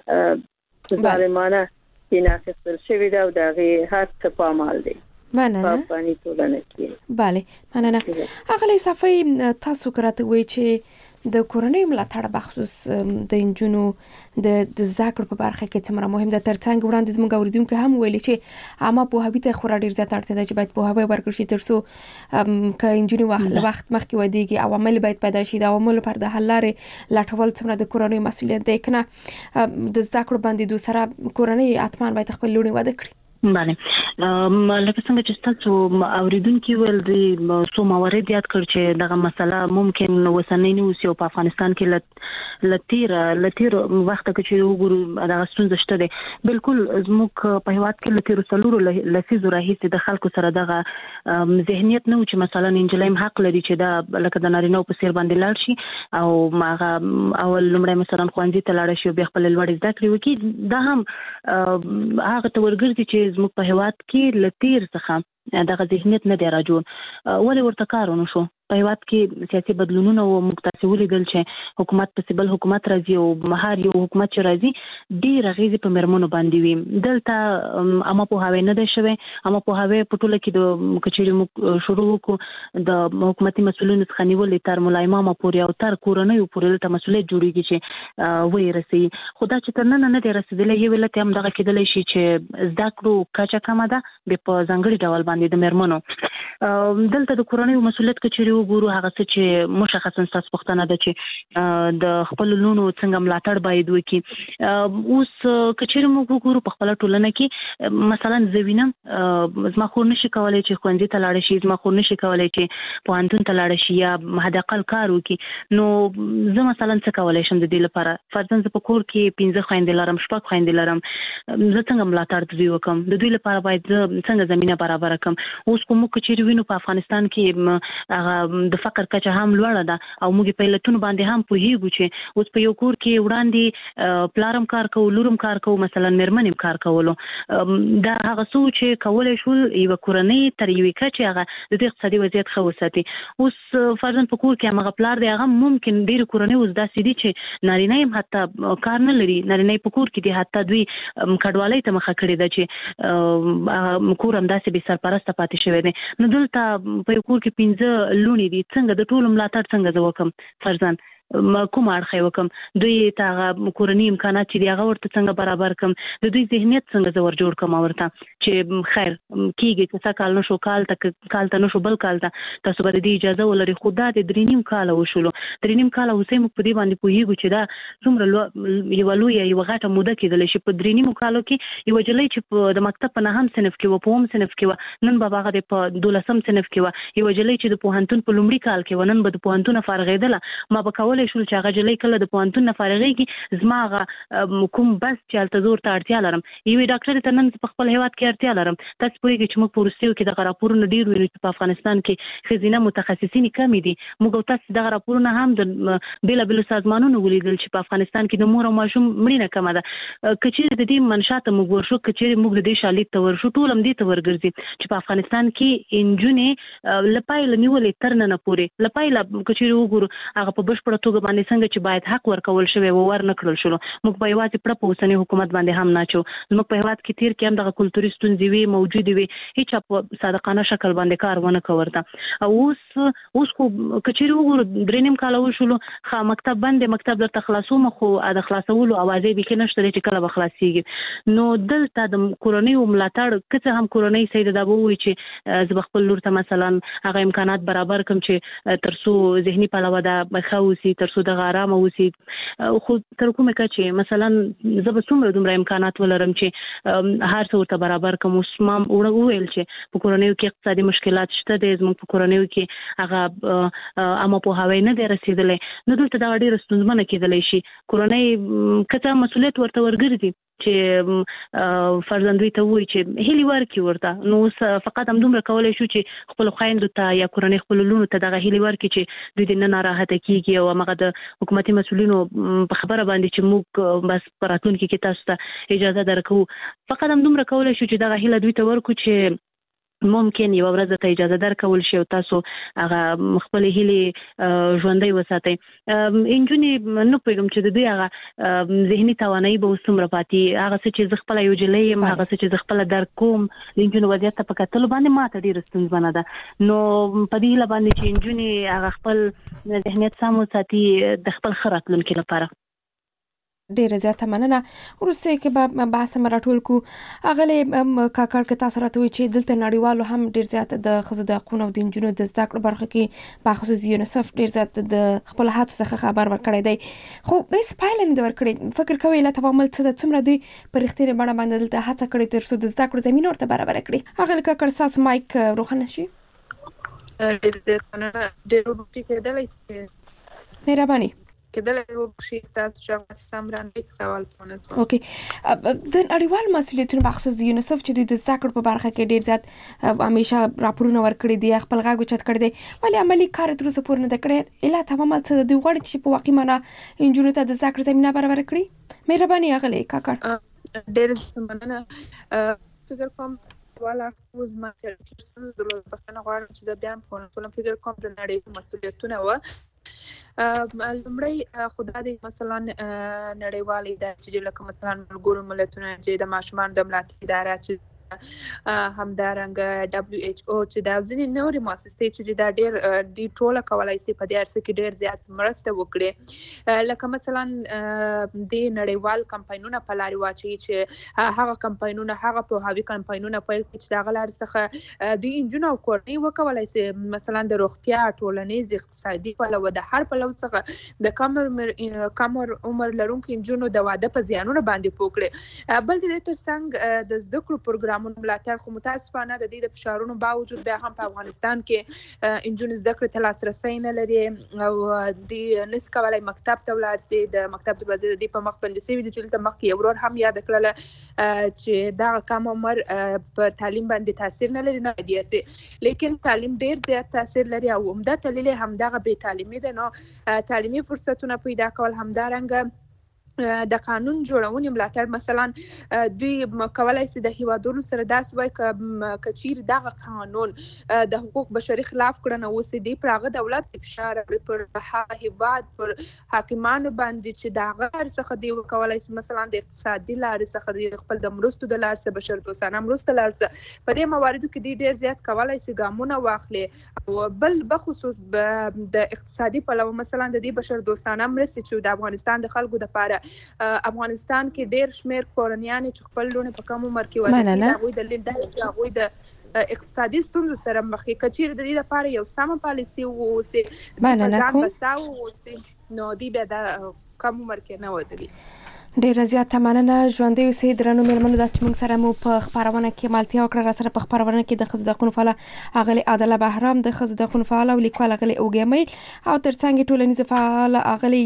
حق ظالمانه ترېنه اخیستل شوی ده او د هغې هر څه پامال دی مننه افغاني ټولنه کې بله مننه اغلی صفی تاسو کراته وی چې د کورنۍ ملاتړ بخصوص د انجونو د د ذکر په برخه کې څومره مهم ده ترڅنګ وړاندې زموږ اوریدونکو هم ویلي چې عامه پوهاوی ته خورا ډیر زیات اړتیا ده چې باید پوهاوی ورکړل شي ترڅو ک انجونو وخت وخت مخکې ودیږي عوامل باید پیدا شي د عوامل پر د حل لارې لټول څومره د کورنۍ مسولیت دی کنه د ذکر باندې دوه سره کورنۍ اتمان باید خپل لوري واده کړي بله لکه څنګه چې تاسو اوریدونکو ول د سو موارد یاد کړ چې دغه مسله ممکن وسنۍ نه اوسي په افغانستان کې لتیر لتیر وخت کې چې وګورو دغه ستونزه شته دي بالکل زموږ په هیواد کې لتیر سلور لسیزو راهیسې د خلکو سره دغه ذهنیت نه و چې مثلا انجلیم حق لري چې دا لکه د نارینه په سیر باندې لاړ شي او ماغه اول لمړی مثلا خوانځي ته لاړ شي بیا خپل لوړ زده کړې وکړي دا هم هغه ته ورګرځي چې زموږ په هیواد کې لتیر څخه دغه ذهنیت نه دی راجون ولې ورته کار ونه شو په هیواد کې سیاسي بدلونونه او مقتصي ولیدل چې حکومت په سیبل حکومت راځي او مهار یو حکومت چې راځي ډیر غیزي په مرمنو باندې وي دلته اما په هاوی نه ده شوی اما په هاوی په ټوله کې د کچېري شروع کو د حکومتي مسولینو څخه نیولې تر مولای ماما پورې او تر کورنۍ پورې ته مسولیت جوړیږي چې وې رسي خدا چې تر نن نه دی رسیدلې یو ولته هم دغه کېدلې شي چې زده کړو کچا کمه ده په ځانګړي ډول باندې د مرمنو دلته د کورنۍ مسولیت کچېري وګورو هغه څه چې مشخصا تاسو پوښتنه ده چې د خپل لونو څنګه ملاتړ باید وکړي اوس کچېري موږ وګورو په خپل ټولنه کې مثلا زوینم زما خور نشي کولای چې خوندې ته لاړ شي زما خور نشي کولای چې پوهنتون ته لاړ شي یا حد اقل کار وکړي نو زه مثلا څه کولای شم د دې لپاره فرضاً زه په کور کې پنځه خويندې لرم شپږ خويندې لرم زه څنګه ملاتړ دوی وکم د دوی لپاره باید څنګه زمينه برابر کړم اوس کوم کچېري وینو په افغانستان کې هغه د فقر کچه هم لوړه ده او موږ په علتونو باندې هم پوهیږو چې اوس په یو کور کې وړاندې پلارم کار کوو لورم کار کوو مثلا مېرمنې کار کولو دا هغه څه چې کولای شول یو کورنۍ تر یوې کچې هغه د دې اقتصادي وضعیت ښه وساتي. اوس فرضاً په کور کې هغه پلار دی هغه ممکن ډېرې کورنۍ اوس داسې دي چې نارینه هم حتی کار نه لري، نارینه په کور کې دي، حتی دوی کډوالۍ ته مخه کړې ده چې کور هم داسې بې سرپرسته پاتې شوی دی. نو دلته په یو کور کې پنځه لوڼې دي، څنګه د ټولو ملاتړ څنګه زه وکړم فرضاً کوم اړخ یې وکم، دوی ته هغه کورني امکانات چې دي هغه ورته څنګه برابر کړم، د دوی ذهنیت څنګه زه ور جوړ کړم ورته چې خیر کېږي چې څه کال نشو کال ته کال ته نشو بل کال ته تاسو به د دې اجازه ولرئ. خو دا د درې نیم کاله وشولو، درې نیم کاله اوس موږ په دې باندې پوهېږو چې دا څومره یوه لویه یوه غټه موده کېدلی شي. په درې نیمو کالو کې یوه نجلۍ چې په د مکتب په نهم صنف کې وه، په اووم صنف کې وه، نن به هغه د په دولسم صنف کې وه. یوه نجلۍ چې د پوهنتون په لومړي کال کې وه، نن به د پوهنتونه فارغېدله. ما به کولی شول چې هغه نجلۍ کله د پوهنتون نه فارغېږي زما هغه کوم بس چې هلته زه ورته اړتیا لرم، یوې ډاکټرې ته نن په خپل هېواد کې اړتیا لرم. تاسو پوهېږئ چې موږ په وروستیو کې دغه راپورونه ډېر وینو چې په افغانستان کې ښځینه متخصصین کمې دي. موږ او تاسو دغه راپورونه هم د بېلابېلو سازمانونو ولیدل چې په افغانستان کې د مور او ماشوم مړینه کمه ده. که چېرې د دې منشا ته موږ ورشو، که چېرې موږ د دې شالید ته ورشو، ټول هم دې ته ورګرځي چې په افغانستان کې نجونې له پیله نیولې تر ننه پورې له پیله که چېرې وګورو هغه په بشپړه توګه باندې څنګه چې باید حق ورکول شوی و ور نه کړل شو. موږ په یوازې پړه په اوسني حکومت باندې هم نه چو. زموږ په هېواد کې تیر کې هم دغه کلتوري ستونزې وي موجودې وي، هېچا په صادقانه شکل باندې کار ونه کړ ورته. او اوس اوس خو که چېرې وګورو درې نیم کاله وشولو، ښه مکتب بند دی، مکتب درته خلاصوم، خو د خلاصولو اوازې بیخي نشته دی چې کله به خلاصېږي. نو دلته د کورنیو ملاتړ که څه هم کورنۍ سید دا به ووایي چې زه به خپل لور ته مثلا هغه امکانات برابر کړم چې تر څو ذهني پلوه ده ښه اوسي، تر څو دغه ارامه اوسي. خو تر کومه کچې مثلا زه به څومره دومره امکانات ولرم چې هر څه ورته برابر کړم. اوس ما وویل چې په کورنیو کې اقتصادي مشکلات شته دی، زموږ په کورنیو کې هغه عامه پوهاوی نه دی رسېدلی. نو دلته دغه ډېره ستونزمنه کېدلی شي. کورنۍ که څه مسؤلیت ورته ورګرځي چې فرزندوی ته وایي چې هیلې ورکړي ورته. نو اوس فقط همدومره کولی شو چې خپلو خویندو ته یا کورنۍ خپلو لوڼو ته دغه هیلې ورکړي چې دوی دې نه ناراحته کېږي او همغه د حکومتي مسؤلینو په خبره باندې چې موږ بس په راتلونکي کې تاسو ته اجازه درکوو. فقط همدومره کولی شو چې دغه هیله دوی ته ورکړو چې ممکن یو ورځ ته اجازه درکول شي او تاسو هغه خپل هیلې ژوندۍ وساتئ. نجونې نه پوهېږم چې د دوی هغه ذهني توانایي به اوس څومره پاتې، هغه څه چې زه خپله یو نجلۍ یم، هغه څه چې زه خپله درک کوم د نجونو وضعیت ته په کتلو باندې ما ته ډېره ستونزمنه ده. نو په دې هیله باندې چې نجونې هغه خپل ذهنیت سم وساتي د خپل ښه راتلونکي لپاره. ډیره زیاته مننه. وروسته کې به بحث مراټول کو اغلی کاکړ کې تاسو راته وی چې دلته نړیوالو هم ډیر زیات د خزو د حقوقو او د انجونو د زده کړو برخه کې په خصوص یونیسف ډیر زیات د خپل هاتو څخه خبر ورکړی دی، خو به سپایل نه ورکړي. فکر کوي لا تفاعل څه د څومره دوی پر اختیار باندې باندې دلته هڅه کړې تر څو د زده کړو زمينه ورته برابر کړي. اغلی کاکړ ساس مایک روښانه شي. مهرباني کېدل یو شي ستاسو چې سم راندې سوال پونه. اوکي د اړیوال مسؤلیتونو بخصوص د یونیسف چې د زده کړو په برخه کې ډیر زیات همیشه راپورونه ورکړي دي، خپل غاګو چت کړی دی، ولی عملی کار تر اوسه پورې نه کړی. اله تمام څه د دوی غوړي چې په واقعي معنا انجونو ته د زده کړو زمينه برابر کړي. مهرباني اغلی کاکړ. ډیر مننه. فکر کوم والا روز ما تر درلود بخنه غواړم چې زه بیا په ټول فکر کوم د نړۍ مسؤلیتونه و لمړی خدای دې مثلا نړیوال ادارې چې لکه مثلا ملګرو ملتونو چې د ماشومان د ملاتړ اداره چې همدارنګه دبليو ایچ او چې دا ځینې نورې مؤسسې چې دا ډېر دی ټوله کولای شي په دې اړه کې ډېر زیات مرسته وکړي. لکه مثلا د نړیوال کمپاینونه په لارې واچي چې هغه کمپاینونه هغه پوهاوي کمپاینونه پیل کړي چې دا غلار څخه د انجونو او کورنۍ وکولای شي مثلا د روغتیا ټولنیز اقتصادي پلوه د هر پلوه څخه د کم کم عمر لرونکو انجونو د واده په زیانونو باندې پوکړي. بلکې د ترڅنګ د زده کړو پروګرام ګامونو ملاتړ خو متاسفانه د دې د فشارونو باوجود بیا هم په افغانستان کې انجونې زده کړې ته لاسرسی نه لري او د نس کولای مکتب ته ولاړ شي. د مکتب د وزیر دی په مخ باندې سوي د چې مخ کې یو ورور هم یاد کړل چې دا کم عمر پر تعلیم باندې تاثیر نه لري نه دی سي، لیکن تعلیم ډیر زیات تاثیر لري او عمده دلیل هم دغه بې تعلیمي ده. نو تعلیمي فرصتونه پیدا کول همدارنګه د قانون جوړونې ملاتړ، مثلا دوی کولای شي د هیوادونو سره داسې وای کچیر دغه قانون د حقوق بشري خلاف کړنه وسی دی پر هغه دولت فشار پر هیواد پر حاکمانو باندې چې دغه څخه دی کولای شي مثلا د اقتصادي لارې څخه د خپل د مرستو د لارې څخه بشر دوستانه مرسته لارې په دې مواردو کې دی ډیر زیات کولای شي ګامونه واخلي او بل بخصوص د اقتصادي پلوه مثلا د دې بشر دوستانه مرستې چې د افغانستان د خلکو د لپاره افغانستان کې ډیر شمیر کورنیان چې خپل لونه په کم عمر کې واده کوي هغوی د لیدل چې هغوی د اقتصادي ستونزو سره مخ کې کچیر د دې لپاره یو سم پالیسي اوسي مننه کوم بساو اوسي نو دی به د کم عمر کې نه ودري. ډیر زیات مننه. ژوندۍ اوسئ درنو مېلمنو دا چې موږ سره مو په خبرونه کې مالتیا وکړه. را سره په خبرونه کې د ښځو د حقوقو فعاله اغلې عادله بهرام، د ښځو د حقوقو فعاله او لیکوال اغلې اوګیمۍ او ترڅنګ ټولنیز فعال اغلې